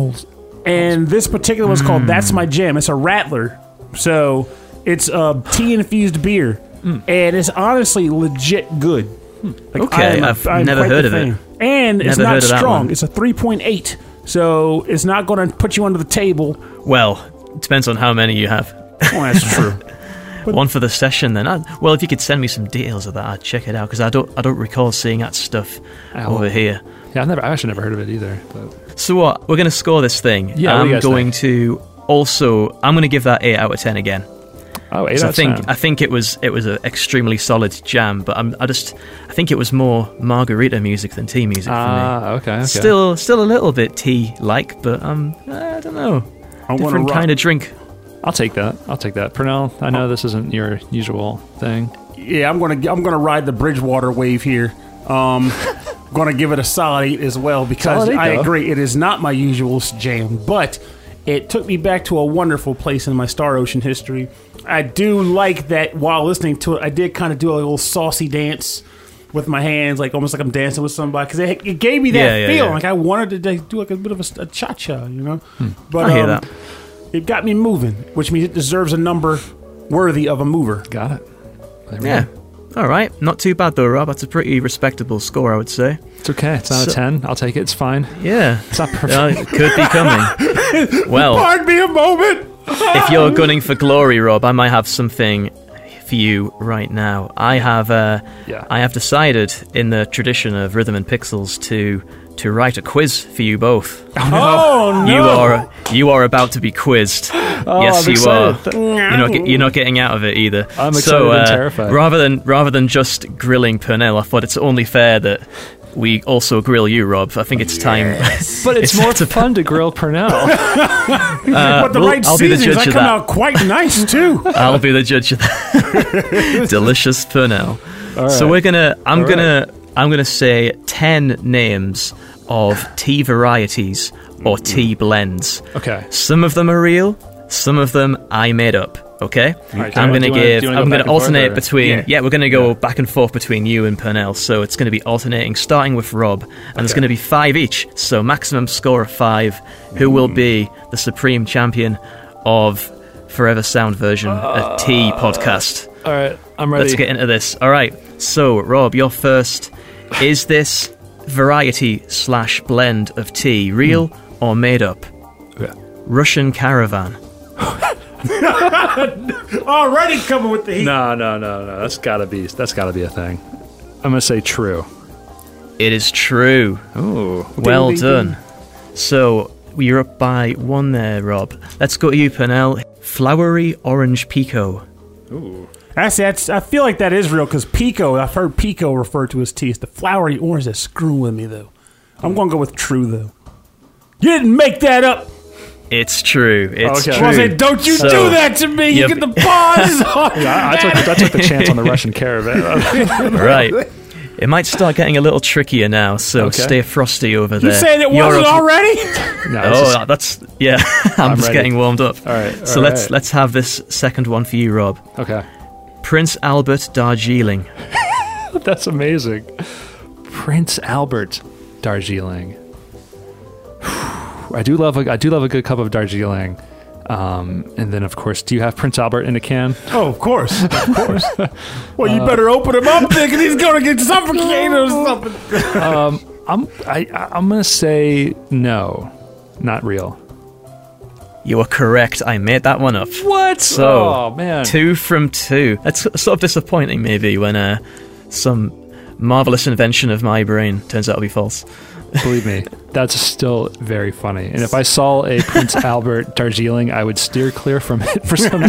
And this particular one's called That's My Jam. It's a Rattler. So it's a tea-infused beer. And it's honestly legit good. Like, okay, I've never heard of it. And it's not strong. It's a 3.8. So it's not going to put you under the table. Well, it depends on how many you have. Well, that's true. One for the session, then. Well, if you could send me some details of that, I'd check it out, because I don't recall seeing that stuff over here. Yeah, I've actually never heard of it either. But. So what? We're going to score this thing. Yeah, I'm going to give that 8 out of 10 again. Oh, 8 out of 10. I think it was an extremely solid jam, but I think it was more margarita music than tea music for me. Okay. Still a little bit tea-like, but I don't know. Different kind of drink. I'll take that. Purnell, I know this isn't your usual thing. Yeah, I'm gonna ride the Bridgewater wave here. Gonna give it a solid 8 as well, because I agree it is not my usual jam, but it took me back to a wonderful place in my Star Ocean history. I do like that while listening to it, I did kind of do a little saucy dance with my hands, like almost like I'm dancing with somebody, because it gave me that feeling. Like I wanted to do like a bit of a cha-cha, you know? But I hear that. It got me moving, which means it deserves a number worthy of a mover. Got it. Yeah. All right. Not too bad, though, Rob. That's a pretty respectable score, I would say. It's okay. It's not a 10. I'll take it. It's fine. Yeah. It's not perfect. It could be coming. Well, pardon me a moment. If you're gunning for glory, Rob, I might have something for you right now. I have decided, in the tradition of Rhythm and Pixels, to write a quiz for you both. Oh no! You are about to be quizzed. Yes, you are. You're not getting out of it either. I'm excited and terrified. Rather than just grilling Purnell, I thought it's only fair that we also grill you, Rob. I think it's time. But it's more fun to grill Purnell. But the right seasonings, I come out quite nice too. I'll be the judge of that. Delicious Purnell. Right. So I'm gonna say 10 names of tea varieties or tea blends. Okay. Some of them are real, some of them I made up. Okay, right, I'm going to alternate between. Yeah, we're going to go back and forth between you and Purnell. So it's going to be alternating, starting with Rob, and there's going to be 5 each. So maximum score of 5. Who will be the supreme champion of Forever Sound Version, a tea podcast? All right, I'm ready. Let's get into this. All right, So, Rob, you're first. Is this variety/blend of tea real or made up? Yeah. Russian Caravan. Already coming with the heat. No. That's gotta be a thing. I'm gonna say true. It is true. Oh, Well ding, done. ding. So, you're up by 1 there, Rob. Let's go to you, Pernell. Flowery Orange Pico. ooh. I feel like that is real because pico. I've heard pico referred to as tea. It's the flowery orange that's screwing with me though. I'm gonna go with true though. You didn't make that up. It's true. It's Okay. true. I said, don't you So, do that to me. You yep. get the pause. I took the chance on the Russian Caravan. Right. It might start getting a little trickier now, so Okay. stay frosty over there. You saying it You're wasn't up- already? No, Oh, that's yeah. I'm just ready. getting warmed up. All right. So let's have this second one for you, Rob. Okay. Prince Albert Darjeeling. That's amazing. Prince Albert Darjeeling. I do love a good cup of Darjeeling. And then, of course, do you have Prince Albert in a can? Oh, of course. Well, you better open him up thinking he's going to get suffocated or something. I'm gonna say no, not real. You are correct. I made that one up. What? So, oh man, 2 from 2. That's sort of disappointing, maybe, when some marvelous invention of my brain turns out to be false. believe me, that's still very funny. And if I saw a Prince Albert Darjeeling, I would steer clear from it for some.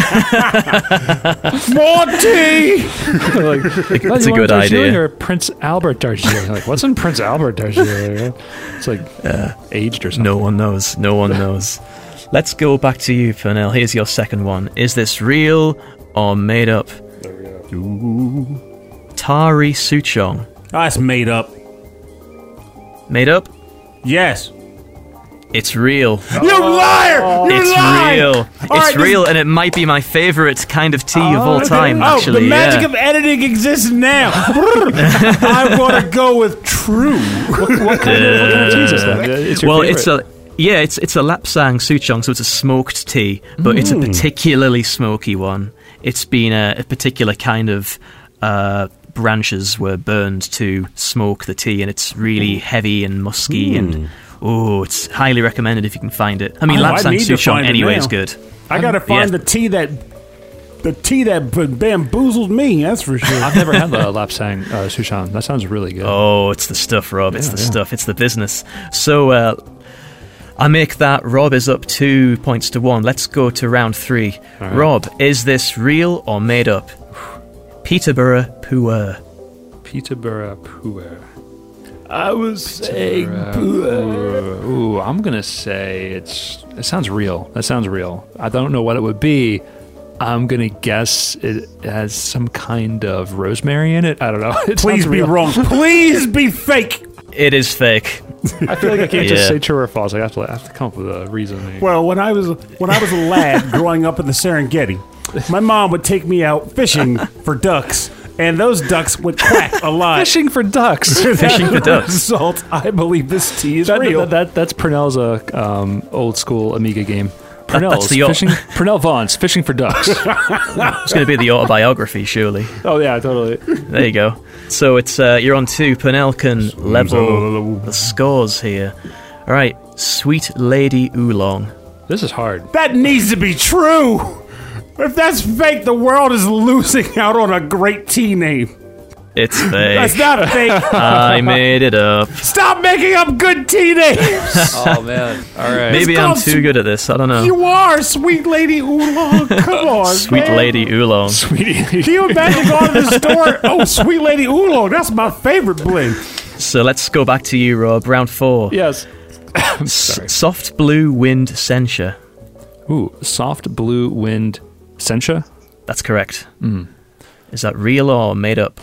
More tea! Like, It's a good Darjeeling idea. or Prince Albert Darjeeling? Like, what's in Prince Albert Darjeeling? It's like aged or something. No one knows. No one knows. Let's go back to you, Pernell. Here's your second one. Is this real or made up? Tari Souchong. That's made up. Made up? Yes. It's real. You liar! You It's lie! real. All It's right, real, and it might be my favourite kind of tea of all time, Oh, actually. the magic yeah. of editing exists now. I'm going to go with true. What kind of cheese is that? It's your Well, favorite. it's a Lapsang Souchong, so it's a smoked tea, but it's a particularly smoky one. It's been a particular kind of branches were burned to smoke the tea, and it's really heavy and musky, and it's highly recommended if you can find it. I mean, I Lapsang need to Souchong find it anyway now. is good. I got to find yeah. the tea that bamboozled me, that's for sure. I've never had the Lapsang Souchong. That sounds really good. Oh, it's the stuff, Rob. It's the stuff. It's the business. So I make that. Rob is up 2 points to 1. Let's go to round 3. All right. Rob, is this real or made up? Peterborough Puer. Peterborough Puer. I was saying Ooh, I'm gonna say it sounds real. That sounds real. I don't know what it would be. I'm gonna guess it has some kind of rosemary in it. I don't know. It Please sounds be real. wrong. Please be fake. It is fake. I feel like I can't just Yeah. say true or false. I have to come up with a reasoning. Well, when I was a lad growing up in the Serengeti, my mom would take me out fishing for ducks, and those ducks would quack a lot. Fishing for ducks. Fishing for ducks. Result, I believe this tea is real. That's Purnell's old school Amiga game. Purnell's the fishing. Purnell Vaughn's fishing for ducks. It's going to be the autobiography, surely. Oh yeah, totally. There you go. So it's you're on 2. Pernell can level the scores here. All right, Sweet Lady Oolong. This is hard. That needs to be true. If that's fake, the world is losing out on a great tea name. It's fake. That's not fake. I made it up. Stop making up good tea names. Oh man. All right. Maybe I'm called too good at this. I don't know. You are, Sweet Lady Oolong. Come on, Sweet man. Lady Oolong. Sweetie. Can you imagine going to the store? Oh, Sweet Lady Oolong. That's my favorite blend. So let's go back to you, Rob. Round 4. Yes. I'm sorry. Soft Blue Wind Sencha. Ooh, soft blue wind sencha. That's correct. Is that real or made up?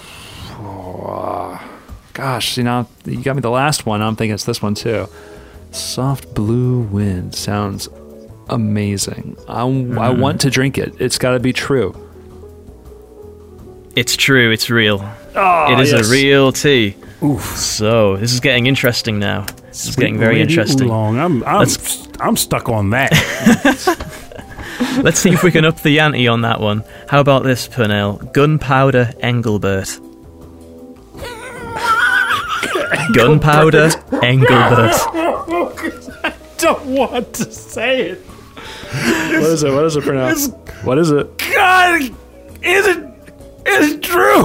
Gosh, see now you got me the last one. I'm thinking it's this one too. Soft blue wind sounds amazing. I want to drink it. It's got to be true. It's true. It's real. Oh, It is yes. a real tea. Oof. So this is getting interesting now. This is getting very Lady interesting. Oolong. I'm stuck on that. Let's see if we can up the ante on that one. How about this, Purnell? Gunpowder Engelbert. Gunpowder Engelbert. I don't want to say it. What is it? What is it pronounced? What is it? God, is it true?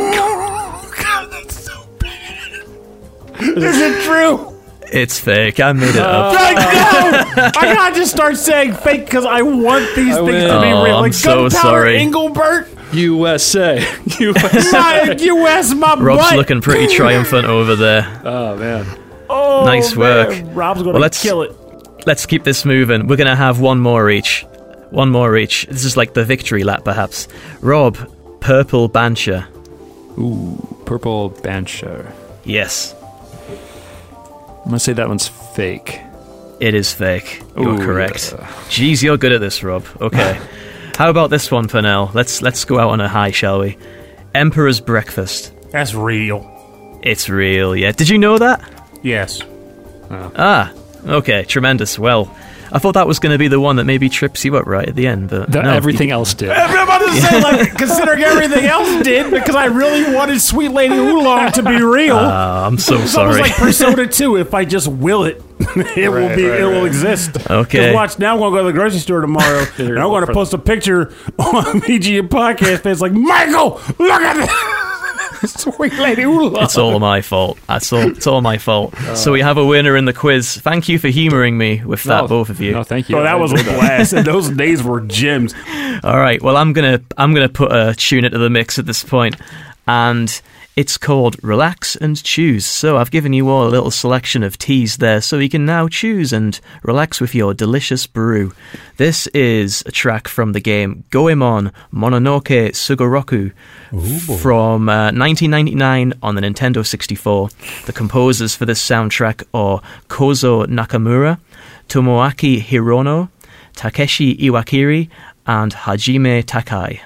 God, that's so bad. Is it true? It's fake. I made it up. No! I gotta just start saying fake because I want these things to be Oh, real. I'm so Gunpowder sorry. Engelbert, USA. my US, my Rob's butt. looking pretty triumphant over there. Oh, man. Oh, Nice work. man. Rob's gonna Well, let's- kill it. Let's keep this moving. We're going to have one more each. One more each. This is like the victory lap, perhaps. Rob, Purple Bancher. Ooh, Purple Bancher. Yes, I'm going to say that one's fake. it is fake. You're Ooh, correct. yeah. Jeez, you're good at this, Rob. Okay. How about this one, Pernell? Let's go out on a high, shall we? Emperor's Breakfast. That's real. It's real, yeah. Did you know that? Yes. Ah, okay, tremendous. Well, I thought that was going to be the one that maybe trips you up right at the end, but no. Everything else did. I'm about to say, like, considering everything else did, because I really wanted Sweet Lady Oolong to be real. I'm so It's almost sorry. like Persona 2. If I just will it, it will exist. Okay. 'Cause watch, now I'm going to go to the grocery store tomorrow, and I'm going to post a picture on VGM Podcast, and it's like, Michael, look at this. Sweet Lady Oolong. It's all my fault. It's all my fault. So we have a winner in the quiz. Thank you for humouring me with that, both of you. No, thank you. Oh, that was a blast. And those days were gems. All right. Well, I'm gonna put a tune into the mix at this point, and it's called Relax and Choose. So I've given you all a little selection of teas there, so you can now choose and relax with your delicious brew. This is a track from the game Goemon Mononoke Sugoroku from 1999 on the Nintendo 64. The composers for this soundtrack are Kozo Nakamura, Tomoaki Hirono, Takeshi Iwakiri, and Hajime Takai.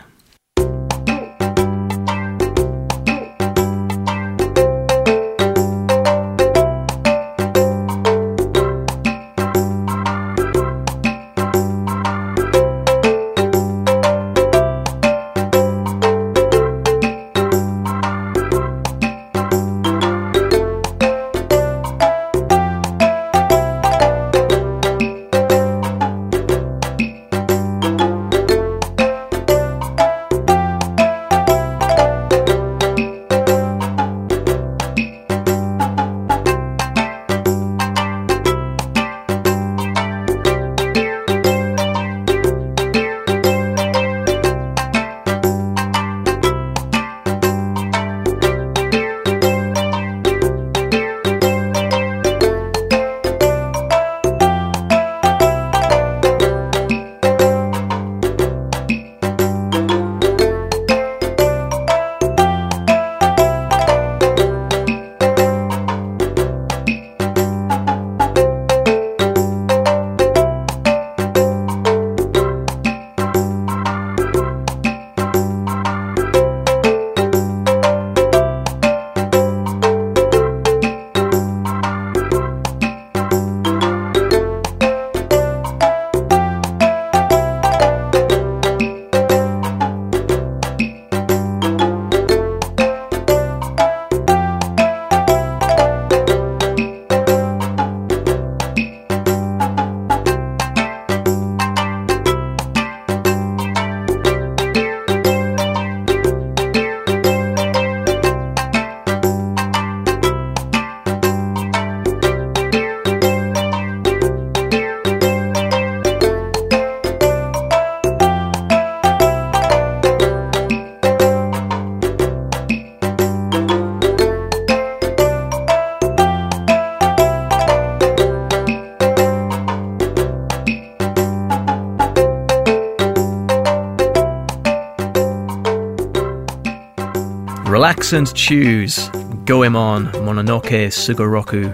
Relax and Choose, Goemon Mononoke Sugoroku.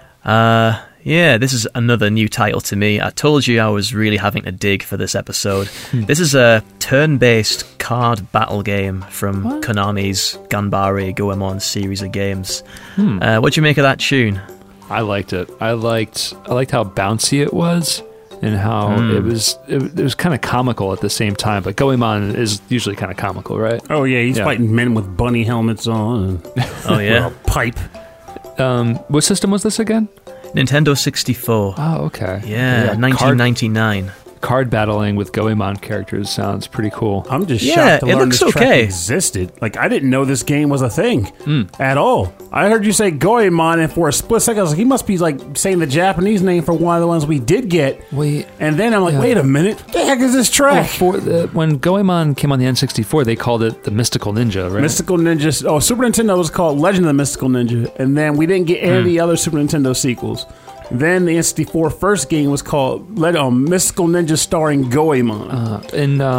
Yeah, this is another new title to me. I told you I was really having to dig for this episode. This is a turn-based card battle game from Konami's Ganbare Goemon series of games. What'd you make of that tune? I liked it. I liked how bouncy it was, and how it was kind of comical at the same time. But Goemon is usually kind of comical, right? Oh, yeah, he's fighting men with bunny helmets on. Oh, yeah? With a pipe. What system was this again? Nintendo 64. Oh, okay. Yeah, 1999. Card battling with Goemon characters sounds pretty cool. I'm just shocked to it learn looks this track okay. existed. Like, I didn't know this game was a thing at all. I heard you say Goemon, and for a split second, I was like, he must be like saying the Japanese name for one of the ones we did get. And then I'm like, wait a minute, what the heck is this track? When Goemon came on the N64, they called it the Mystical Ninja, right? Mystical Ninja. Oh, Super Nintendo was called Legend of the Mystical Ninja, and then we didn't get any of the other Super Nintendo sequels. Then the N64 first game was called Mystical Ninja starring Goemon.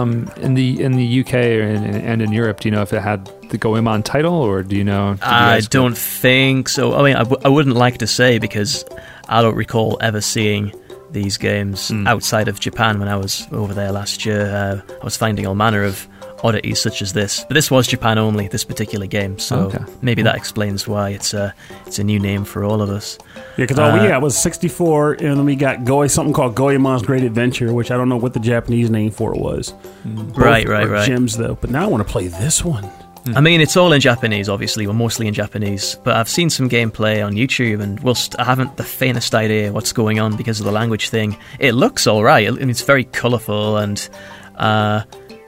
In the UK and in Europe, do you know if it had the Goemon title, or do you know? I don't think so. I mean, I wouldn't like to say, because I don't recall ever seeing these games outside of Japan when I was over there last year. I was finding all manner of oddities such as this, but this was Japan only, this particular game, so maybe that explains why it's a new name for all of us. Yeah, because all we got was 64, and then we got something called Goemon's Great Adventure, which I don't know what the Japanese name for it was. Right. Gems, though. But now I want to play this one. I mean, it's all in Japanese, obviously, or mostly in Japanese, but I've seen some gameplay on YouTube, and whilst I haven't the faintest idea what's going on because of the language thing, it looks alright. I mean, it's very colourful, and I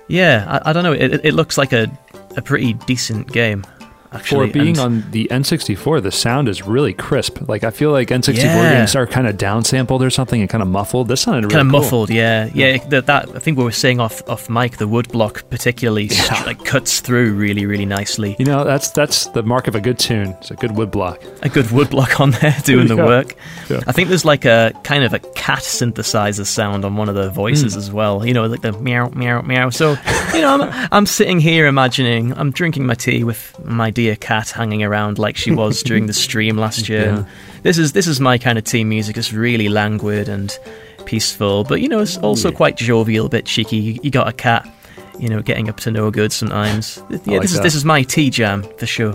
don't know, it looks like a pretty decent game, actually. For being on the N64, the sound is really crisp. Like, I feel like N64 games are kind of downsampled or something and kind of muffled. This sounded really kind of cool. muffled, yeah. That I think we were saying off mic, the wood block particularly like cuts through really, really nicely. You know, that's the mark of a good tune. It's a good wood block. A good wood block on there doing the work. Yeah. I think there's like a kind of a cat synthesizer sound on one of the voices as well. You know, like the meow, meow, meow. So, you know, I'm sitting here imagining I'm drinking my tea with my dear cat hanging around like she was during the stream last year. Yeah. This is my kind of tea music. It's really languid and peaceful, but, you know, it's also quite jovial, a bit cheeky. You got a cat, you know, getting up to no good sometimes. Yeah, this is my tea jam for sure.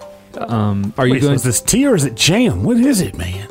Are you going? Is this tea or is it jam? What is it, man?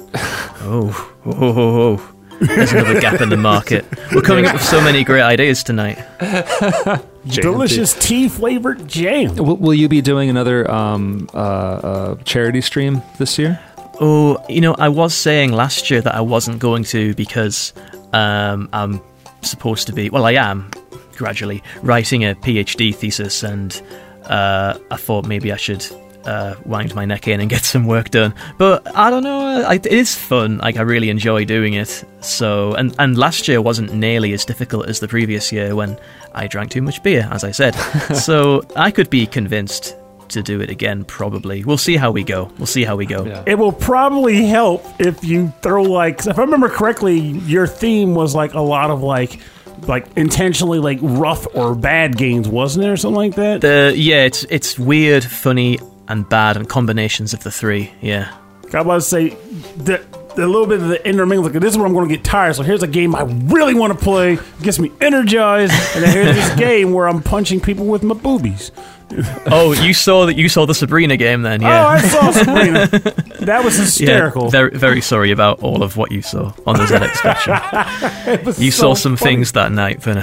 Oh. There's another gap in the market. We're coming up with so many great ideas tonight. Delicious tea-flavored jam. Will you be doing another charity stream this year? Oh, you know, I was saying last year that I wasn't going to because I'm supposed to be... Well, I am, gradually, writing a PhD thesis, and I thought maybe I should... wind my neck in and get some work done, but I don't know. It is fun. Like, I really enjoy doing it. So, and last year wasn't nearly as difficult as the previous year when I drank too much beer, as I said. So I could be convinced to do it again. Probably. We'll see how we go. Yeah. It will probably help if you throw if I remember correctly, your theme was like a lot of like intentionally like rough or bad games, wasn't there, or something like that? It's weird, funny, and bad, and combinations of the three, yeah. I was about to say, the little bit of the intermingle, like, this is where I'm going to get tired, so here's a game I really want to play, it gets me energized, and then here's this game where I'm punching people with my boobies. Oh, you saw the Sabrina game then, yeah. Oh, I saw Sabrina. That was hysterical. Yeah, very, very sorry about all of what you saw on the ZX Spectrum. You saw some funny things that night, Vinny.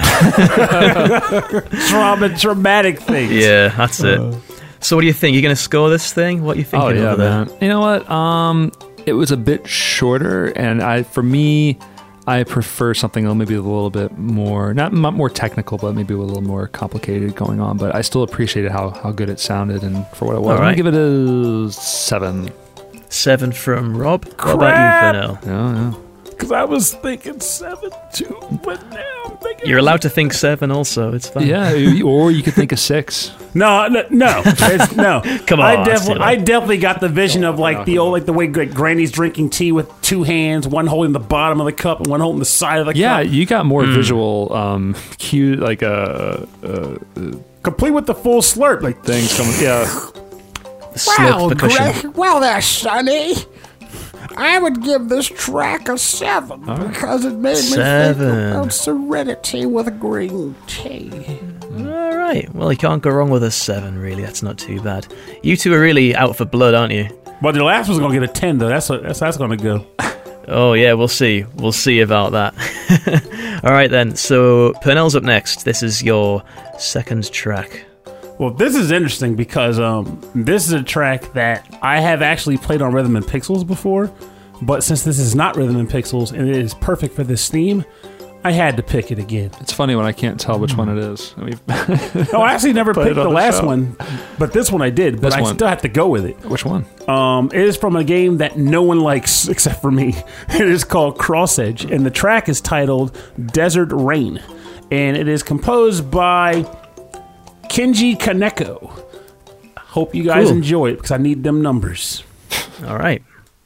Traumatic things. Yeah, that's it. So what do you think? You're going to score this thing? What are you thinking over there? Man. You know what? It was a bit shorter, and I prefer something maybe a little bit more, not more technical, but maybe a little more complicated going on. But I still appreciated how good it sounded and for what it was. All right. I'm going to give it a 7. 7 from Rob. Crap. What about you, Pernell? Yeah. Because I was thinking 7 too, but now I'm thinking... You're allowed to think 7 also, it's fine. Yeah, or you could think a 6. No. No. Come on. I definitely got the vision of the old, like the way Granny's drinking tea with 2 hands, one holding the bottom of the cup and one holding the side of the cup. Yeah, you got more visual cue, like complete with the full slurp, like things coming. Yeah. The slurp percussion. Well there, Sonny. I would give this track a 7 because it made me think about serenity with green tea. All right. Well, you can't go wrong with a 7, really. That's not too bad. You two are really out for blood, aren't you? But the last one's going to get a 10, though. That's going to go. Oh, yeah, we'll see. We'll see about that. All right, then. So, Pernell's up next. This is your second track. Well, this is interesting because this is a track that I have actually played on Rhythm and Pixels before, but since this is not Rhythm and Pixels and it is perfect for this theme, I had to pick it again. It's funny when I can't tell which one it is. No, I actually never picked the last one, but this one I did, but I still have to go with it. Which one? It is from a game that no one likes except for me. It is called Cross Edge, and the track is titled Desert Rain, and it is composed by Kenji Kaneko. Hope you guys enjoy it because I need them numbers. All right.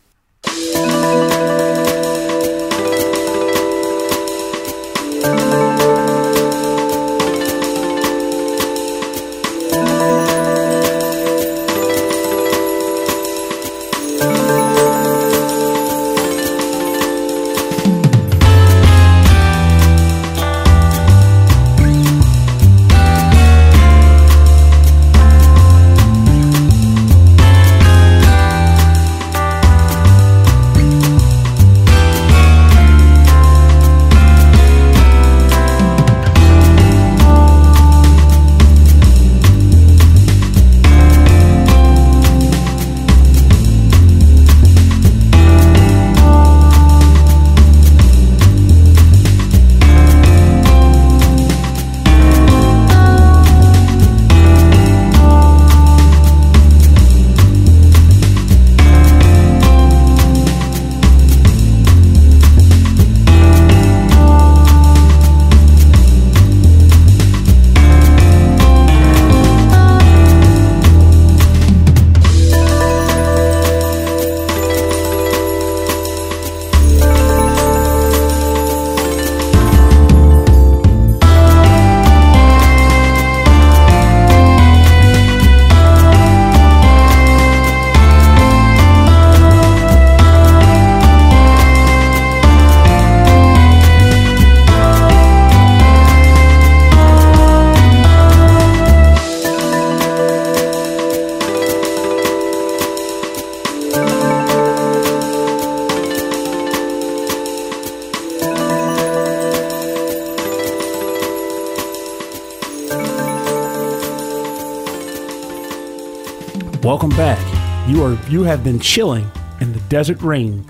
Welcome back. You have been chilling in the Desert Rain.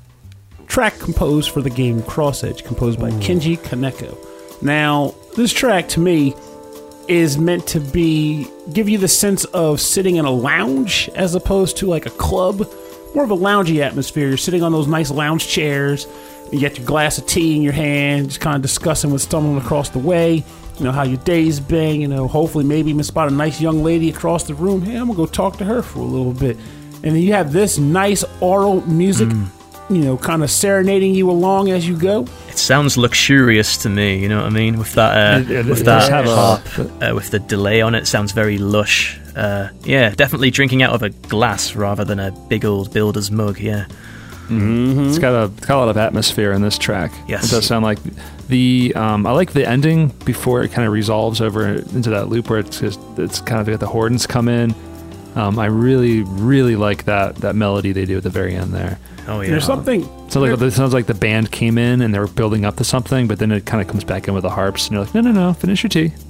Track composed for the game Cross Edge, composed by Kenji Kaneko. Now, this track to me is meant to give you the sense of sitting in a lounge as opposed to like a club. More of a loungy atmosphere. You're sitting on those nice lounge chairs. You got your glass of tea in your hand, just kind of discussing what's stumbling across the way. You know, how your day's been, you know, hopefully maybe even spot a nice young lady across the room. Hey, I'm going to go talk to her for a little bit. And then you have this nice oral music, you know, kind of serenading you along as you go. It sounds luxurious to me, you know what I mean? With that, with the delay on it, sounds very lush. Yeah, definitely drinking out of a glass rather than a big old builder's mug, yeah. Mm-hmm. It's got a lot of atmosphere in this track. Yes. It does sound like I like the ending before it kind of resolves over into that loop where it's kind of got the horns come in. I really, really like that melody they do at the very end there. Oh yeah. There's something. It sounds like the band came in and they were building up to something, but then it kind of comes back in with the harps, and you're like, no, finish your tea.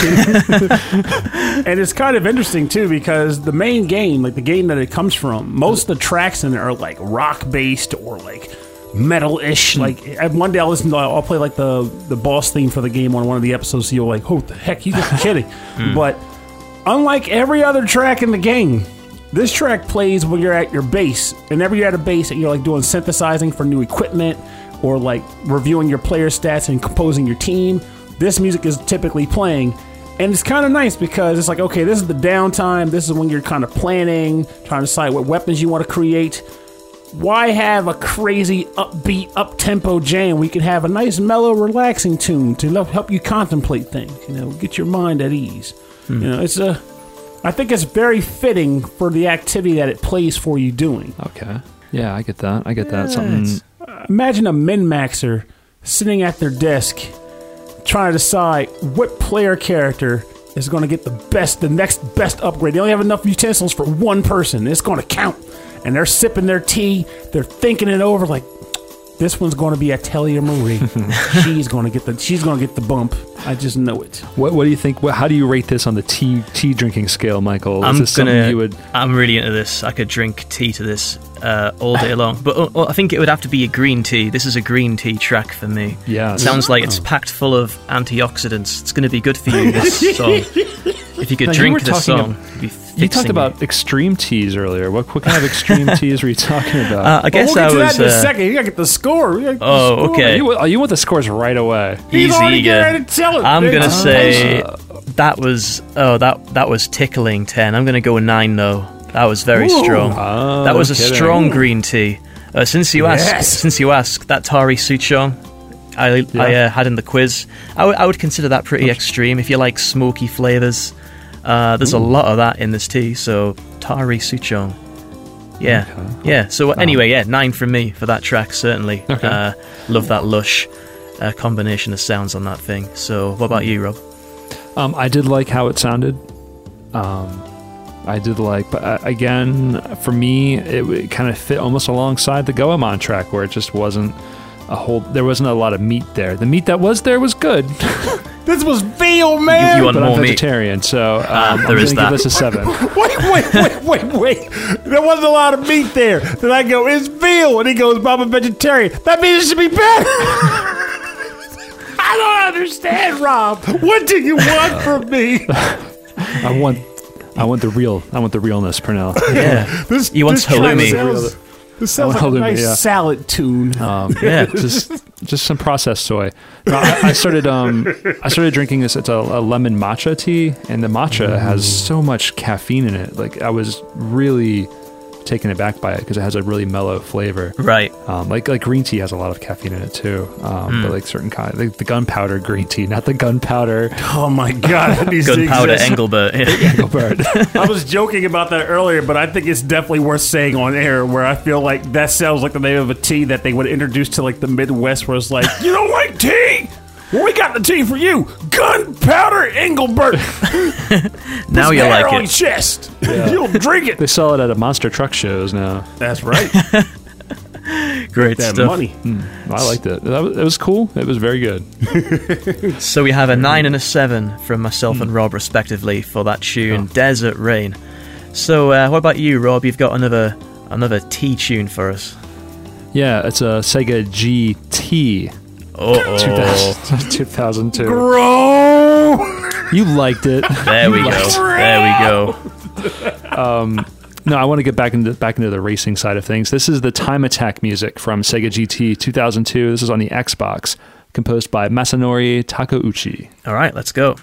And it's kind of interesting too because the main game, like the game that it comes from, most of the tracks in it are like rock based or like metal-ish. Like one day I'll play like the boss theme for the game on one of the episodes, so you're like, oh, what the heck, he's just kidding. But unlike every other track in the game, this track plays when you're at your base. And whenever you're at a base and you're like doing synthesizing for new equipment or like reviewing your player stats and composing your team, this music is typically playing. And it's kind of nice because it's like, okay, this is the downtime. This is when you're kind of planning, trying to decide what weapons you want to create. Why have a crazy, upbeat, up-tempo jam? We could have a nice, mellow, relaxing tune to help you contemplate things, you know, get your mind at ease. You know, I think it's very fitting for the activity that it plays for you doing. Okay. Yeah, I get that. Something. Imagine a min-maxer sitting at their desk trying to decide what player character is going to get the next best upgrade. They only have enough utensils for one person. It's going to count. And they're sipping their tea. They're thinking it over like, This one's going to be Atelier Marie. She's going to get the bump. I just know it. What do you think? How do you rate this on the tea drinking scale, Michael? I'm really into this. I could drink tea to this all day long. But I think it would have to be a green tea. This is a green tea track for me. Yeah, it sounds like it's packed full of antioxidants. It's going to be good for you. This song. If you could drink this song, you talked about extreme teas earlier. What kind of extreme teas were you talking about? I guess we'll get to that in a second. You got to get the score. Okay. You want the scores right away. He's already getting ready to tell it. I'm going to say that was tickling 10. I'm going to go 9 though. That was very strong. That was a strong green tea. Since you asked, that Tari Souchong I had in the quiz, I would consider that pretty extreme. If you like smoky flavors, there's a lot of that in this tea. So Tari Souchong, yeah. So anyway, 9 from me for that track. Certainly, love that lush combination of sounds on that thing. So what about you, Rob? I did like how it sounded. But again, for me, it kind of fit almost alongside the Goemon track, where it just wasn't there wasn't a lot of meat there. The meat that was there was good. This was veal, man. You want but more I'm vegetarian, meat. So there is that. Give this a 7. Wait. There wasn't a lot of meat there. Then I go, it's veal. And he goes, but I'm a vegetarian. That means it should be better. I don't understand, Rob. What do you want from me? I want the realness, Pernell. Yeah. You want halloumi. This sounds like a nice salad tune. Just some processed soy. No, I started drinking this. It's a lemon matcha tea, and the matcha has so much caffeine in it. Like, I was really taken aback by it because it has a really mellow flavor. Right. Like green tea has a lot of caffeine in it too. But like certain kind, like the gunpowder green tea, not the gunpowder. Oh my God! Gunpowder Engelbert. Engelbert. I was joking about that earlier, but I think it's definitely worth saying on air. Where I feel like that sounds like the name of a tea that they would introduce to like the Midwest, where it's like, you don't like tea? Well, we got the tea for you, Gunpowder Engelbert. Now you like on it. Your chest. You'll drink it. They sell it at monster truck shows now. That's right. Great that stuff. Money. I liked it. It was cool. It was very good. So we have a 9 and a 7 from myself and Rob, respectively, for that tune, Desert Rain. So what about you, Rob? You've got another tea tune for us. Yeah, it's a Sega GT. 2002. Grow. You liked it. There we go. No, I want to get back into the racing side of things. This is the Time Attack music from Sega GT 2002. This is on the Xbox, composed by Masanori Takeuchi. All right, let's go.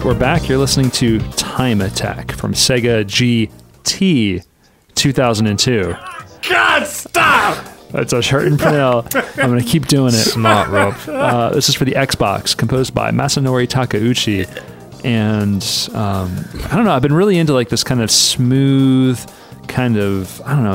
right, we're back. You're listening to Time Attack from Sega GT 2002. God, stop! That's a shirt and Purnell. I'm going to keep doing it. Smart, Rob. This is for the Xbox, composed by Masanori Takeuchi. And I don't know, I've been really into like this kind of smooth, kind of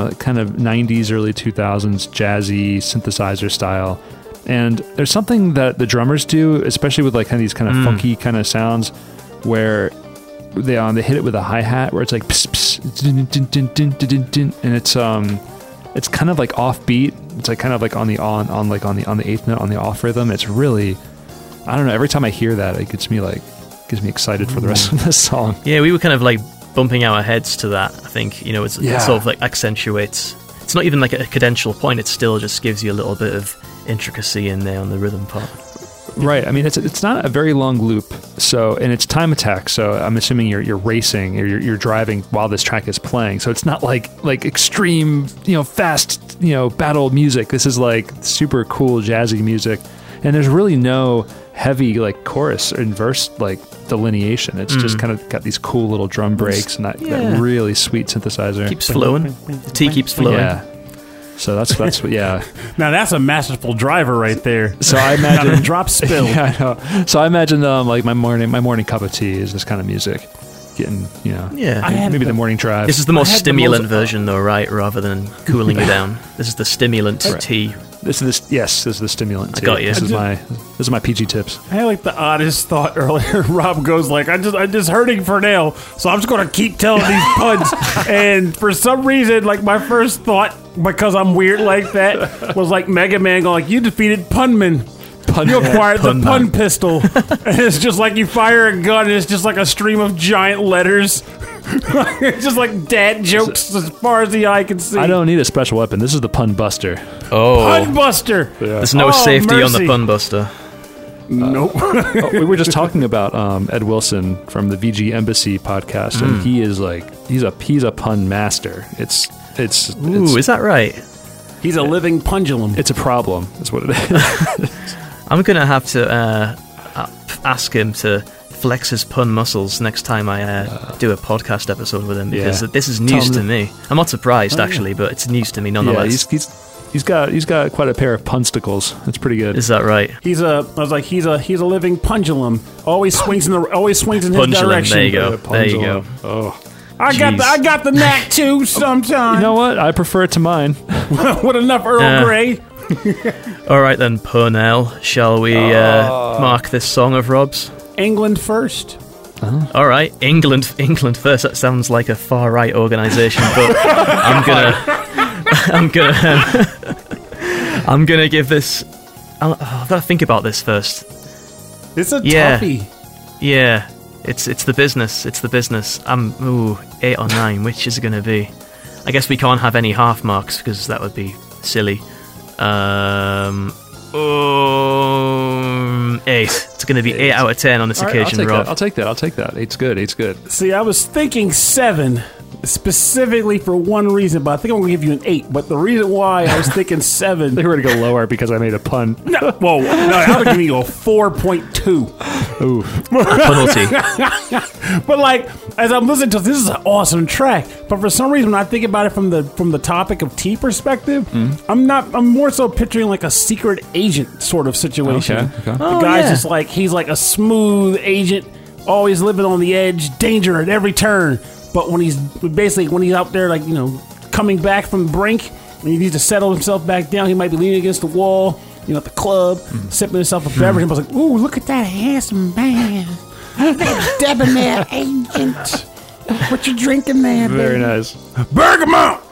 90s, early 2000s jazzy synthesizer style. And there's something that the drummers do, especially with like kind of these kind of funky kind of sounds, where they hit it with a hi-hat where it's like pss, pss, din, din, din, din, din, din, and it's kind of like offbeat. It's like kind of like on the eighth note on the off rhythm. It's really, I don't know, every time I hear that it gives me excited for the rest of this song. Yeah, we were kind of like bumping our heads to that. I think, it sort of like accentuates. It's not even like a cadential point. It still just gives you a little bit of intricacy in there on the rhythm part. Right. I mean, it's not a very long loop. So, and it's Time Attack. So I'm assuming you're racing or you're driving while this track is playing. So it's not like extreme, fast, battle music. This is like super cool jazzy music. And there's really no heavy like chorus and verse like delineation. It's just kind of got these cool little drum breaks and that really sweet synthesizer. Keeps flowing. The tea keeps flowing. Yeah. So that's what, yeah. Now that's a masterful driver right there. So I imagine a drop spill. Yeah, I know. So I imagine like my morning cup of tea is this kind of music. Getting, maybe the morning drive. This is the more stimulant version, though, right? Rather than cooling you down. This is the stimulant tea. This is the stimulant tea. I got you. This is my PG tips. I had like the oddest thought earlier. Rob goes like, I'm just hurting for Purnell, so I'm just going to keep telling these puns. And for some reason, like my first thought, because I'm weird like that, was like Mega Man going like, you defeated Punman. You acquired the pun pistol. And it's just like you fire a gun and it's just like a stream of giant letters. It's just like dad jokes as far as the eye can see. I don't need a special weapon. This is the Pun Buster. Oh. Pun Buster. Yeah. There's no safety mercy. on the Pun Buster. Nope. We were just talking about Ed Wilson from the VG Embassy podcast, and he is like he's a pun master. It's is that right? He's a living pendulum. It's a problem. That's what it is. I'm gonna have to ask him to flex his pun muscles next time I do a podcast episode with him, because this is news to me. I'm not surprised actually, but it's news to me nonetheless. Yeah, he's got quite a pair of punsticles. That's pretty good. Is that right? He's a living pendulum. Always swings in his direction. There you go. There you go. Oh. I got the knack too sometimes. You know what? I prefer it to mine. With enough Earl Grey. All right then, Purnell. Shall we mark this song of Rob's? England first. All right, England first. That sounds like a far right organisation, but I'm gonna give this. I've got to think about this first. It's a toughie. Yeah, it's the business. It's the business. 8 or 9. Which is it going to be? I guess we can't have any half marks because that would be silly. 8. It's going to be 8 out of 10 on this occasion, Rob. I'll take that. 8's good. 8's good. See, I was thinking 7. Specifically for one reason, but I think I'm going to give you an 8. But the reason why I was thinking 7... They were going to go lower because I made a pun. No, I'm going to give you a 4.2. Ooh. Penalty. But like, as I'm listening to this is an awesome track. But for some reason, when I think about it from the topic of tea perspective, I'm more so picturing like a secret agent sort of situation. Okay. The guy's just like, he's like a smooth agent, always living on the edge, danger at every turn. But when he's out there, like, coming back from the brink, and he needs to settle himself back down, he might be leaning against the wall, at the club, sipping himself a beverage, and I was like, ooh, look at that handsome man. That debonair agent. What you drinking there, baby? Very nice. Bergamot!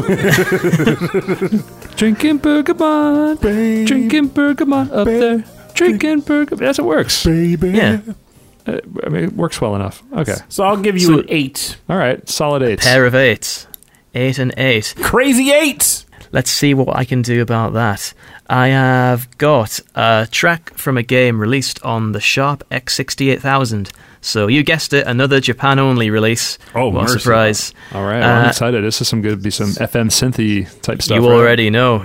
Drinking Bergamot. Baby. Drinking Bergamot up there. Drinking Bergamot. That's what works. Baby. Yeah. It works well enough. Okay. So I'll give you an 8. All right. Solid 8. Pair of 8s. 8 and 8. Crazy 8s! Let's see what I can do about that. I have got a track from a game released on the Sharp X68000. So you guessed it, another Japan-only release. Oh, what a surprise. All right. Well, I'm excited. This is some FM synthy type stuff. You already know.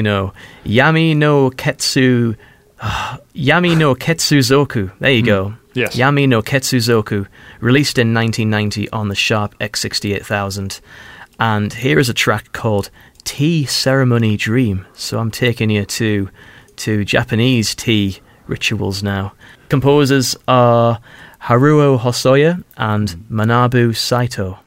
Yami no Ketsuzoku. There you go. Yes. Yami no Ketsuzoku, released in 1990 on the Sharp X68000. And here is a track called Tea Ceremony Dream. So I'm taking you to Japanese tea rituals now. Composers are Haruo Hosoya and Manabu Saito.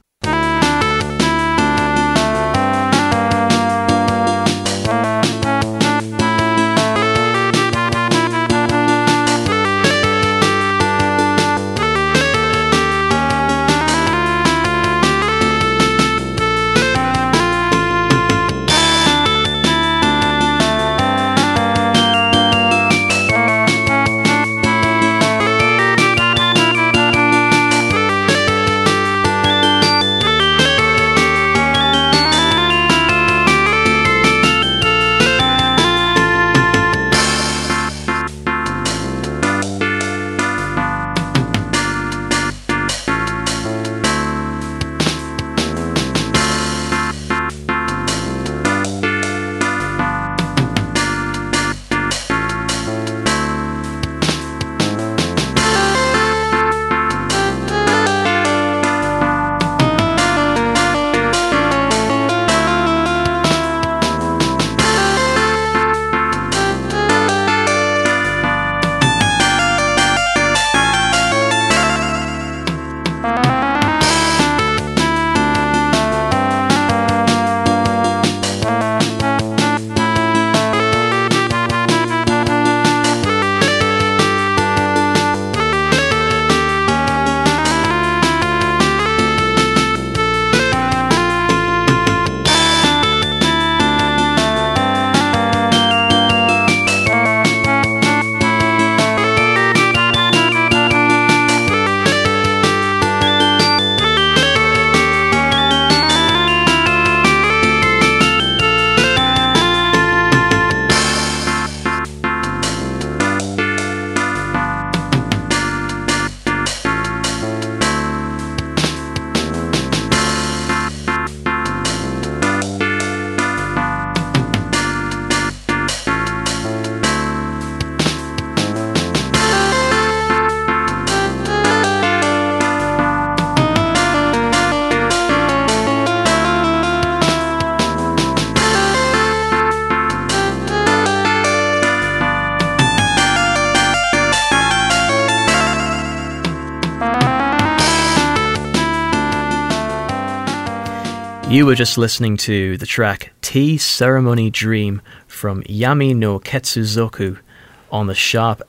You were just listening to the track Tea Ceremony Dream from Yami no Ketsuzoku on the Sharp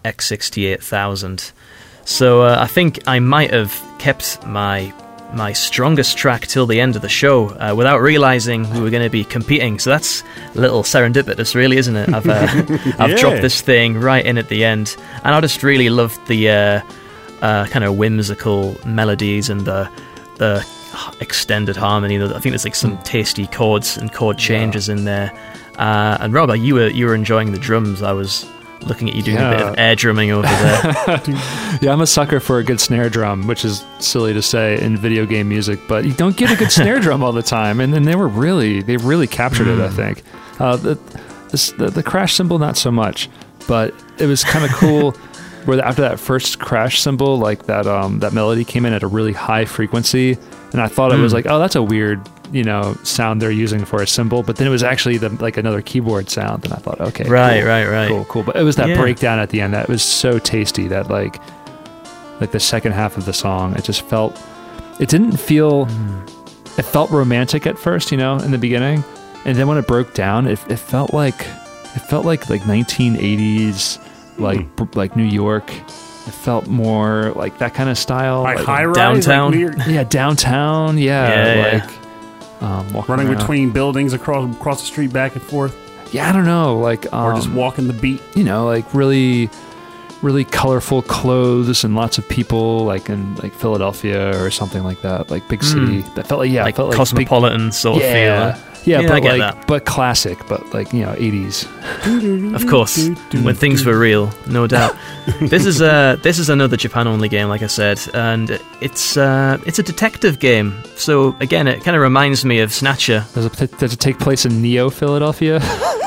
X68000. So I think I might have kept my strongest track till the end of the show without realising we were going to be competing. So that's a little serendipitous, really, isn't it? I've dropped this thing right in at the end. And I just really loved the kind of whimsical melodies and the extended harmony. I think there's like some tasty chords and chord changes in there. And Rob, you were enjoying the drums. I was looking at you doing a bit of air drumming over there. Yeah, I'm a sucker for a good snare drum, which is silly to say in video game music, but you don't get a good snare drum all the time. And then they really captured it, I think. The crash cymbal, not so much, but it was kind of cool where after that first crash cymbal, like that melody came in at a really high frequency. And I thought it was like, oh, that's a weird, sound they're using for a cymbal. But then it was actually like another keyboard sound. And I thought, okay, right. Cool. But it was that breakdown at the end that was so tasty that like the second half of the song, it felt romantic at first, in the beginning. And then when it broke down, it felt like 1980s, like New York. It felt more like that kind of style, like high rise, downtown. Downtown. Running around between buildings across the street, back and forth. Yeah, I don't know, or just walking the beat. Like really, really colorful clothes and lots of people, like in Philadelphia or something like that, like big city. That felt like felt like cosmopolitan big, sort of feel. Yeah, but I get that. But classic, but 80s. Of course, when things were real, no doubt. This is another Japan-only game, like I said, and it's a detective game. So again, it kind of reminds me of Snatcher. Does it take place in Neo Philadelphia?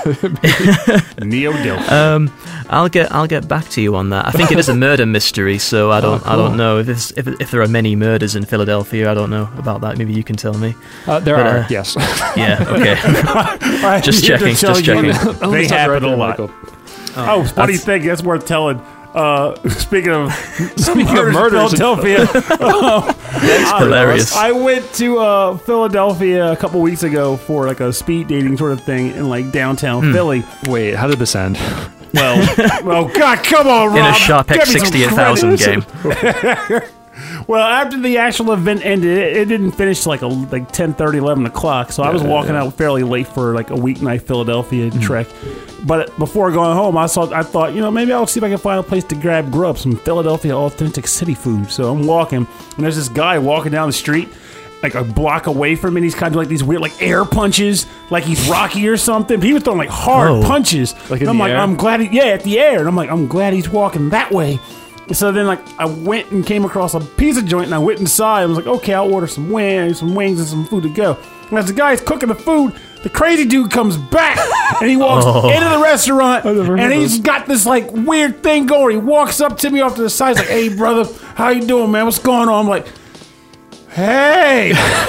Neo-Dilf. I'll get back to you on that. I think it is a murder mystery, so I don't know if there are many murders in Philadelphia. I don't know about that. Maybe you can tell me. There are, yes. Yeah. Okay. Just checking. They happen a lot. Funny thing. That's worth telling. Speaking of murders in Philadelphia, that's hilarious. I went to Philadelphia a couple weeks ago for like a speed dating sort of thing in like downtown Philly. Wait, how did this end? Well, oh God, come on, Rob. In a Sharpex 68,000 game. Well, after the actual event ended, it didn't finish till like 10:30, 11 o'clock. So I was walking out fairly late for like a weeknight Philadelphia trek. But before going home, I thought, maybe I'll see if I can find a place to grab grub, some Philadelphia authentic city food. So I'm walking, and there's this guy walking down the street, like a block away from me, and he's kind of like these weird like air punches, like he's Rocky or something. But he was throwing like hard punches. Like and I'm like, air? I'm glad at the air. And I'm like, I'm glad he's walking that way. So then, I went and came across a pizza joint, and I went inside. I was like, okay, I'll order some wings and some food to go. And as the guy's cooking the food, the crazy dude comes back, and he walks into the restaurant, and he's got this, weird thing going. He walks up to me off to the side. He's like, hey, brother, how you doing, man? What's going on? I'm like, hey.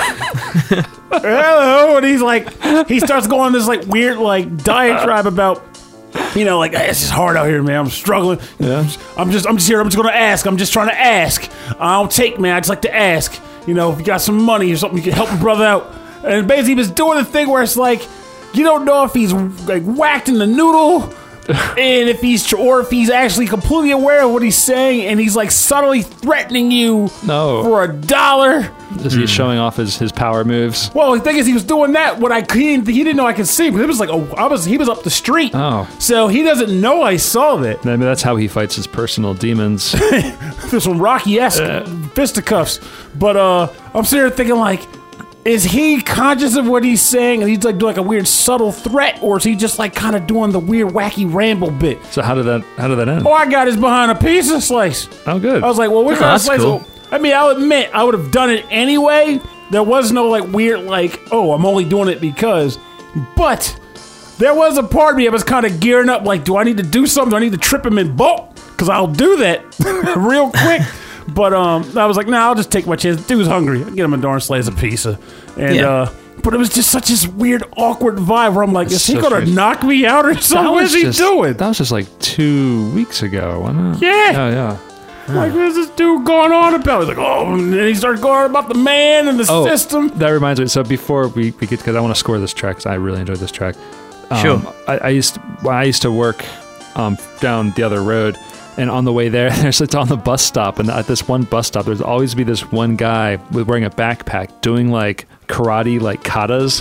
Hello. And he's like, he starts going on this, weird, diatribe about... it's just hard out here, man. I'm struggling. Yeah. I'm just here. I'm just going to ask. I'm just trying to ask. I don't take, man. I just like to ask. If you got some money or something, you can help a brother out. And basically, he was doing the thing where it's like, you don't know if he's whacked in the noodle, and if he's actually completely aware of what he's saying, and he's subtly threatening you for $1. Is he showing off his power moves? Well, the thing is, he was doing that. He didn't know I could see, because it was he was up the street. Oh, so he doesn't know I saw that. Maybe that's how he fights his personal demons. There's some Rocky-esque fisticuffs, but I'm sitting here thinking is he conscious of what he's saying, and he's doing a weird subtle threat, or is he just kind of doing the weird wacky ramble bit? So how did that end? Oh, I got his behind a pizza slice. Oh, good. I was like, well, what kind of slice? Cool. I mean, I'll admit, I would have done it anyway. There was no weird I'm only doing it because. But there was a part of me that was kind of gearing up. Do I need to do something? Do I need to trip him in bulk? Because I'll do that real quick. But I was like, nah, I'll just take my chance. Dude's hungry. I'll get him a darn slice of pizza. And but it was just such this weird, awkward vibe where I'm like, is he going to knock me out or something? What is he doing? That was just 2 weeks ago, wasn't it? Yeah. What is this dude going on about? He's like, and then he started going on about the man and the system. That reminds me. So before we get, because I want to score this track, because I really enjoyed this track. Sure. I used to work down the other road. And on the way there, it's on the bus stop. And at this one bus stop, there's always be this one guy wearing a backpack doing karate, katas.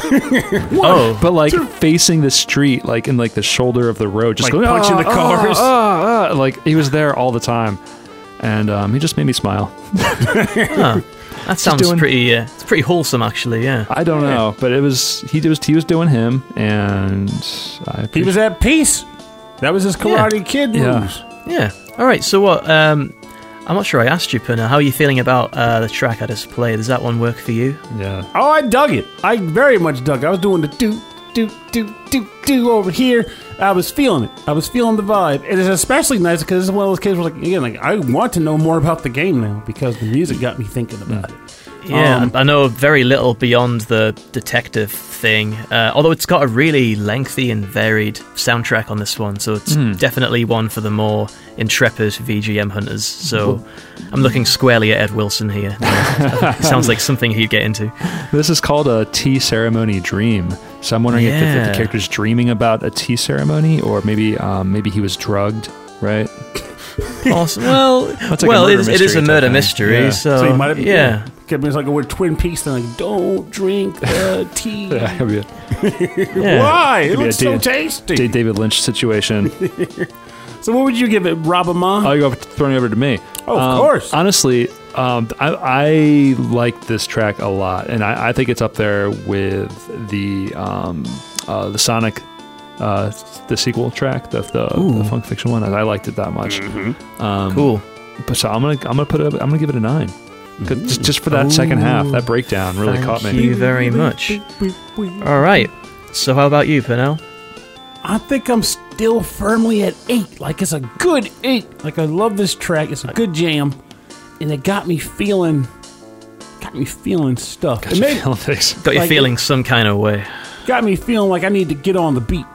But facing the street, in the shoulder of the road, just going, punching the cars. He was there all the time. And he just made me smile. That sounds pretty. It's pretty wholesome, actually. Yeah. I don't know, but he was doing him, and he was at peace. That was his Karate Kid moves. Yeah. All right. So what? I'm not sure I asked you, Puna. How are you feeling about the track I just played? Does that one work for you? Yeah. Oh, I dug it. I very much dug it. I was doing the do over here. I was feeling it. I was feeling the vibe. It is especially nice because it's one of those kids where I want to know more about the game now because the music got me thinking about it. Yeah, I know very little beyond the detective thing, although it's got a really lengthy and varied soundtrack on this one, so it's definitely one for the more intrepid VGM hunters. So I'm looking squarely at Ed Wilson here. Sounds like something he'd get into. This is called a tea ceremony dream. So I'm wondering if the character's dreaming about a tea ceremony, or maybe he was drugged, right? Awesome. Well, it is a murder mystery, so you might have, could be a weird Twin Peaks thing, don't drink the tea. Why? It looks so tasty. David Lynch situation. So what would you give it, Robama? I'll go throwing it over to me. Oh, of course. Honestly, I like this track a lot, and I think it's up there with the Sonic, the sequel track, the Funk Fiction one. I liked it that much. Cool. But so I'm gonna give it a 9. Just for that second half, that breakdown really caught me. Thank you very much. All right. So how about you, Pernell? I think I'm still firmly at 8. Like, it's a good 8. Like, I love this track. It's a good jam. And it got me feeling stuff. Got you feeling some kind of way. Got me feeling like I need to get on the beat.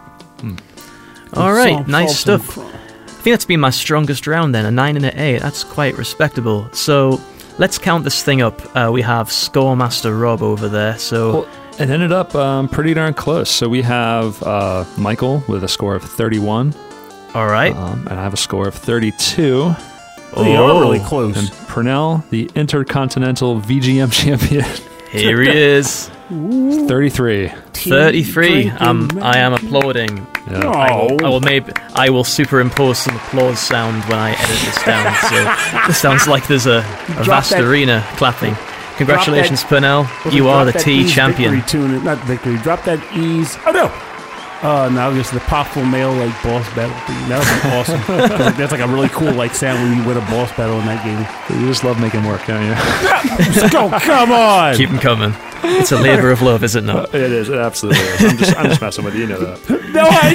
All right, nice stuff. I think that's been my strongest round then, a 9 and an 8. That's quite respectable. So let's count this thing up. We have Scoremaster Rob over there. So it ended up pretty darn close. So we have Michael with a score of 31. All right. And I have a score of 32. They are really close. And Purnell, the Intercontinental VGM champion. Here he is. 33. 33. I am applauding. Yeah. I will superimpose some applause sound when I edit this down. So this sounds like there's a vast arena clapping. Congratulations, Purnell. You are the T champion. Not victory. Drop that ease. Oh no. Now just the popful male like boss battle thing. That would be awesome. That's like a really cool like sound when you win a boss battle in that game. You just love making work, don't you? Oh, come on! Keep them coming. It's a labor of love, is it not? It is. It absolutely is. I'm just messing with you. You know that. No, I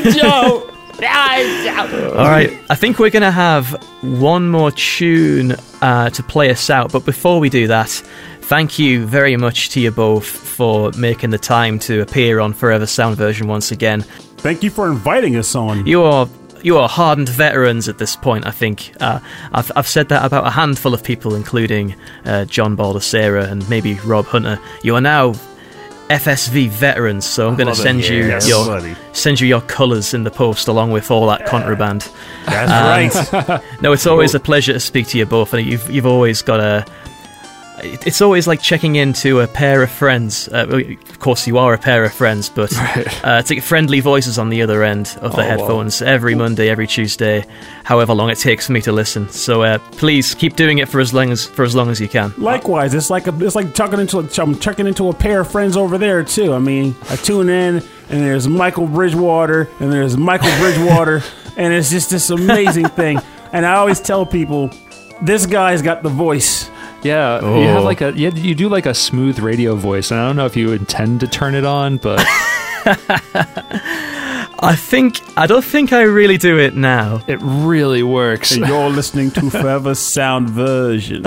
don't. All right. I think we're going to have one more tune to play us out. But before we do that, thank you very much to you both for making the time to appear on Forever Sound Version once again. Thank you for inviting us on. You are hardened veterans at this point, I think. I've said that about a handful of people, including John Baldacera and maybe Rob Hunter. You are now FSV veterans, so I'm going to send you your colours in the post along with all that contraband. That's right. No, it's always a pleasure to speak to you both, and you've always got a... It's always like checking into a pair of friends. Of course, you are a pair of friends, but to get friendly voices on the other end of the headphones every Monday, every Tuesday, however long it takes for me to listen. So please keep doing it for as long as you can. Likewise, it's like checking into a pair of friends over there too. I mean, I tune in and there's Michael Bridgewater and there's Michael Bridgewater, and it's just this amazing thing. And I always tell people, this guy's got the voice. Yeah, you have like you do like a smooth radio voice, and I don't know if you intend to turn it on, but I don't think I really do it now. It really works. And you're listening to Forever Sound Version.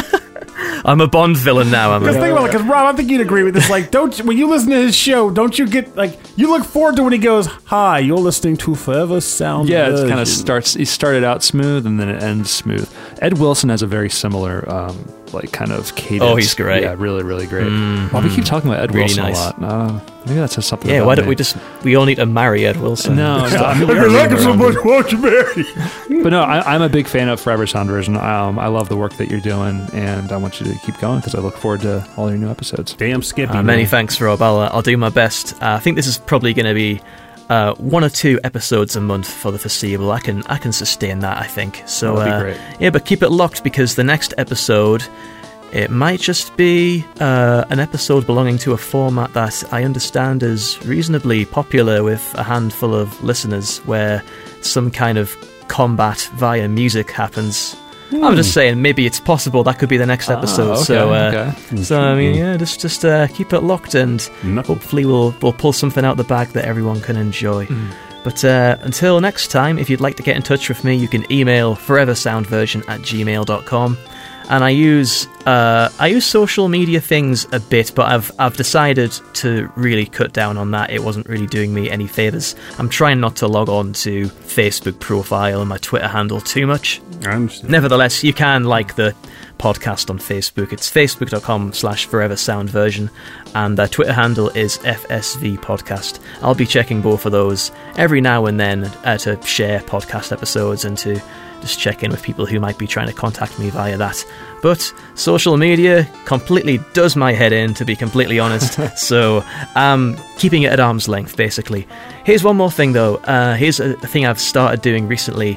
I'm a Bond villain now. Because think about it, because Rob, I think you'd agree with this. Like, when you listen to his show, don't you get like you look forward to when he goes, "Hi, you're listening to Forever Sound." Yeah, Version. it kind of starts. He started out smooth and then it ends smooth. Ed Wilson has a very similar, like kind of cadence. Oh, he's great. Yeah, really, really great. Well, we keep talking about Ed Wilson a lot. Maybe that says something. Yeah, about why don't me. we all need to marry Ed Wilson? No, I like him so much. Won't you marry? But no, I'm a big fan of Forever Sound Version. I love the work that you're doing, and I want you to keep going because I look forward to all your new episodes. Damn Skippy. Many thanks, Rob. I'll do my best. I think this is probably going to be 1 or 2 episodes a month for the foreseeable. I can sustain that, I think. So that'd be great. Yeah, but keep it locked because the next episode, it might just be an episode belonging to a format that I understand is reasonably popular with a handful of listeners, where some kind of combat via music happens. I'm just saying, maybe it's possible that could be the next episode. Okay. So I mean, yeah, just keep it locked, and hopefully we'll pull something out the bag that everyone can enjoy. But until next time, if you'd like to get in touch with me, you can email foreversoundversion@gmail.com. And I use social media things a bit, but I've decided to really cut down on that. It wasn't really doing me any favours. I'm trying not to log on to Facebook profile and my Twitter handle too much. Nevertheless, you can like the podcast on Facebook. It's facebook.com/foreversoundversion, and the Twitter handle is FSV Podcast. I'll be checking both of those every now and then to share podcast episodes and to just check in with people who might be trying to contact me via that. But social media completely does my head in, to be completely honest. So I'm keeping it at arm's length, basically. Here's one more thing, though. Here's a thing I've started doing recently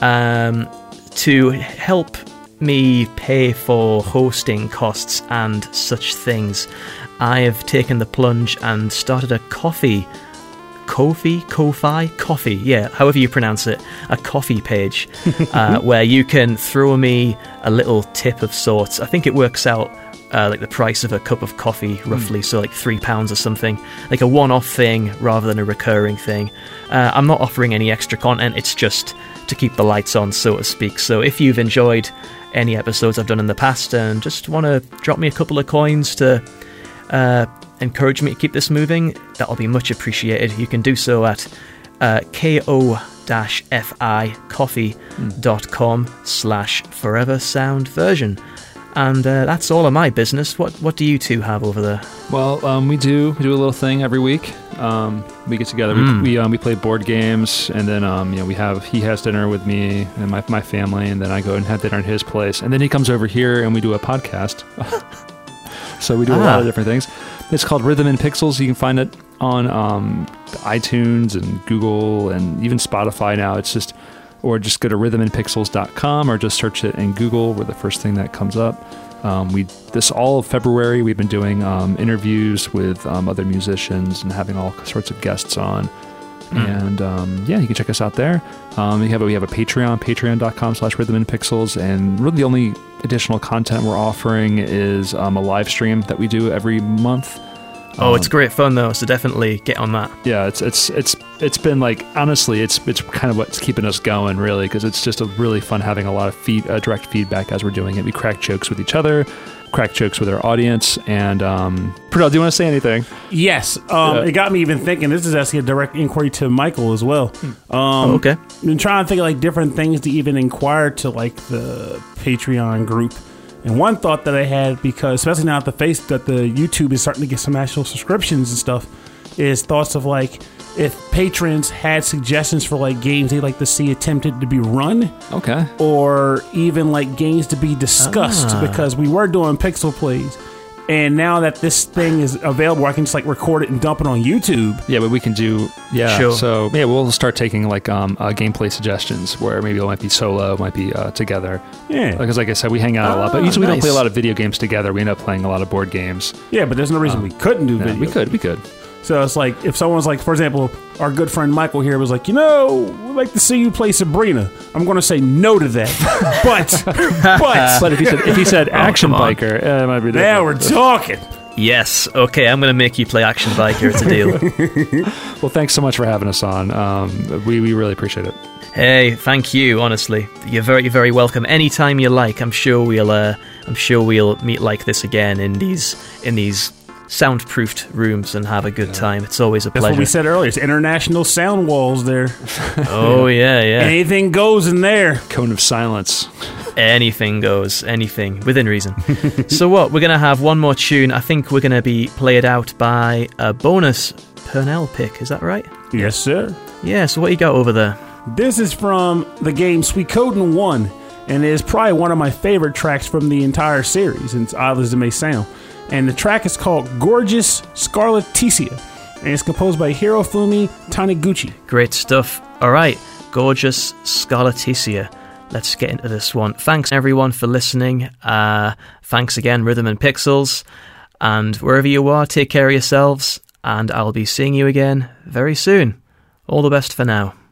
to help me pay for hosting costs and such things. I have taken the plunge and started a Ko-fi, yeah, however you pronounce it, a coffee page where you can throw me a little tip of sorts. I think it works out like the price of a cup of coffee, roughly, so like £3 or something, like a one-off thing rather than a recurring thing. I'm not offering any extra content, it's just to keep the lights on, so to speak. So if you've enjoyed any episodes I've done in the past and just want to drop me a couple of coins to encourage me to keep this moving, that'll be much appreciated. You can do so at ko-fi coffee.com/foreversoundversion. And that's all of my business. What do you two have over there? Well, we do a little thing every week. We get together. We play board games, and then he has dinner with me and my family, and then I go and have dinner at his place, and then he comes over here and we do a podcast. So we do a lot of different things. It's called Rhythm and Pixels. You can find it on iTunes and Google and even Spotify now. Or just go to rhythmandpixels.com or just search it in Google. We're the first thing that comes up. This all of February, we've been doing interviews with other musicians and having all sorts of guests on. And you can check us out there. We have a Patreon, patreon.com/rhythmandpixels. And really the only additional content we're offering is a live stream that we do every month. It's great fun though, so definitely get on that. Yeah, it's been like, honestly, it's kind of what's keeping us going, really, because it's just a really fun having a lot of direct feedback as we're doing it. We crack jokes with each other, crack jokes with our audience, and Pradal, do you want to say anything? Yes, it got me even thinking. This is actually a direct inquiry to Michael as well. Okay. I've been trying to think of like different things to even inquire to like the Patreon group. And one thought that I had, because especially now that the YouTube is starting to get some actual subscriptions and stuff, is thoughts of like if patrons had suggestions for like games they'd like to see attempted to be run. Okay. Or even like games to be discussed, because we were doing pixel plays. And now that this thing is available, I can just like record it and dump it on YouTube. Yeah, but we can do Sure. So we'll start taking like gameplay suggestions where maybe it might be solo, it might be together. Yeah, because like I said, we hang out a lot, but usually we don't play a lot of video games together. We end up playing a lot of board games. Yeah, but there's no reason we couldn't do video. We could. So it's like if someone's like, for example, our good friend Michael here was like, we'd like to see you play Sabrina. I'm going to say no to that. but if he said Action Biker, it might be different. Now we're talking. Yes. Okay, I'm going to make you play Action Biker. It's a deal. Well, thanks so much for having us on. We really appreciate it. Hey, thank you. Honestly, you're very, very welcome. Anytime you like. I'm sure we'll meet like this again in these soundproofed rooms and have a good time. It's always a pleasure. That's what we said earlier. It's international sound walls there. Oh, yeah. Anything goes in there. Cone of silence. Anything goes. Anything. Within reason. So what? We're going to have one more tune. I think we're going to be played out by a bonus Purnell pick. Is that right? Yes, sir. Yeah, so what you got over there? This is from the game Suikoden 1, and it is probably one of my favorite tracks from the entire series, as odd as it may sound. And the track is called Gorgeous Scarlaticia, and it's composed by Hirofumi Taniguchi. Great stuff. All right, Gorgeous Scarlaticia. Let's get into this one. Thanks, everyone, for listening. Thanks again, Rhythm and Pixels. And wherever you are, take care of yourselves, and I'll be seeing you again very soon. All the best for now.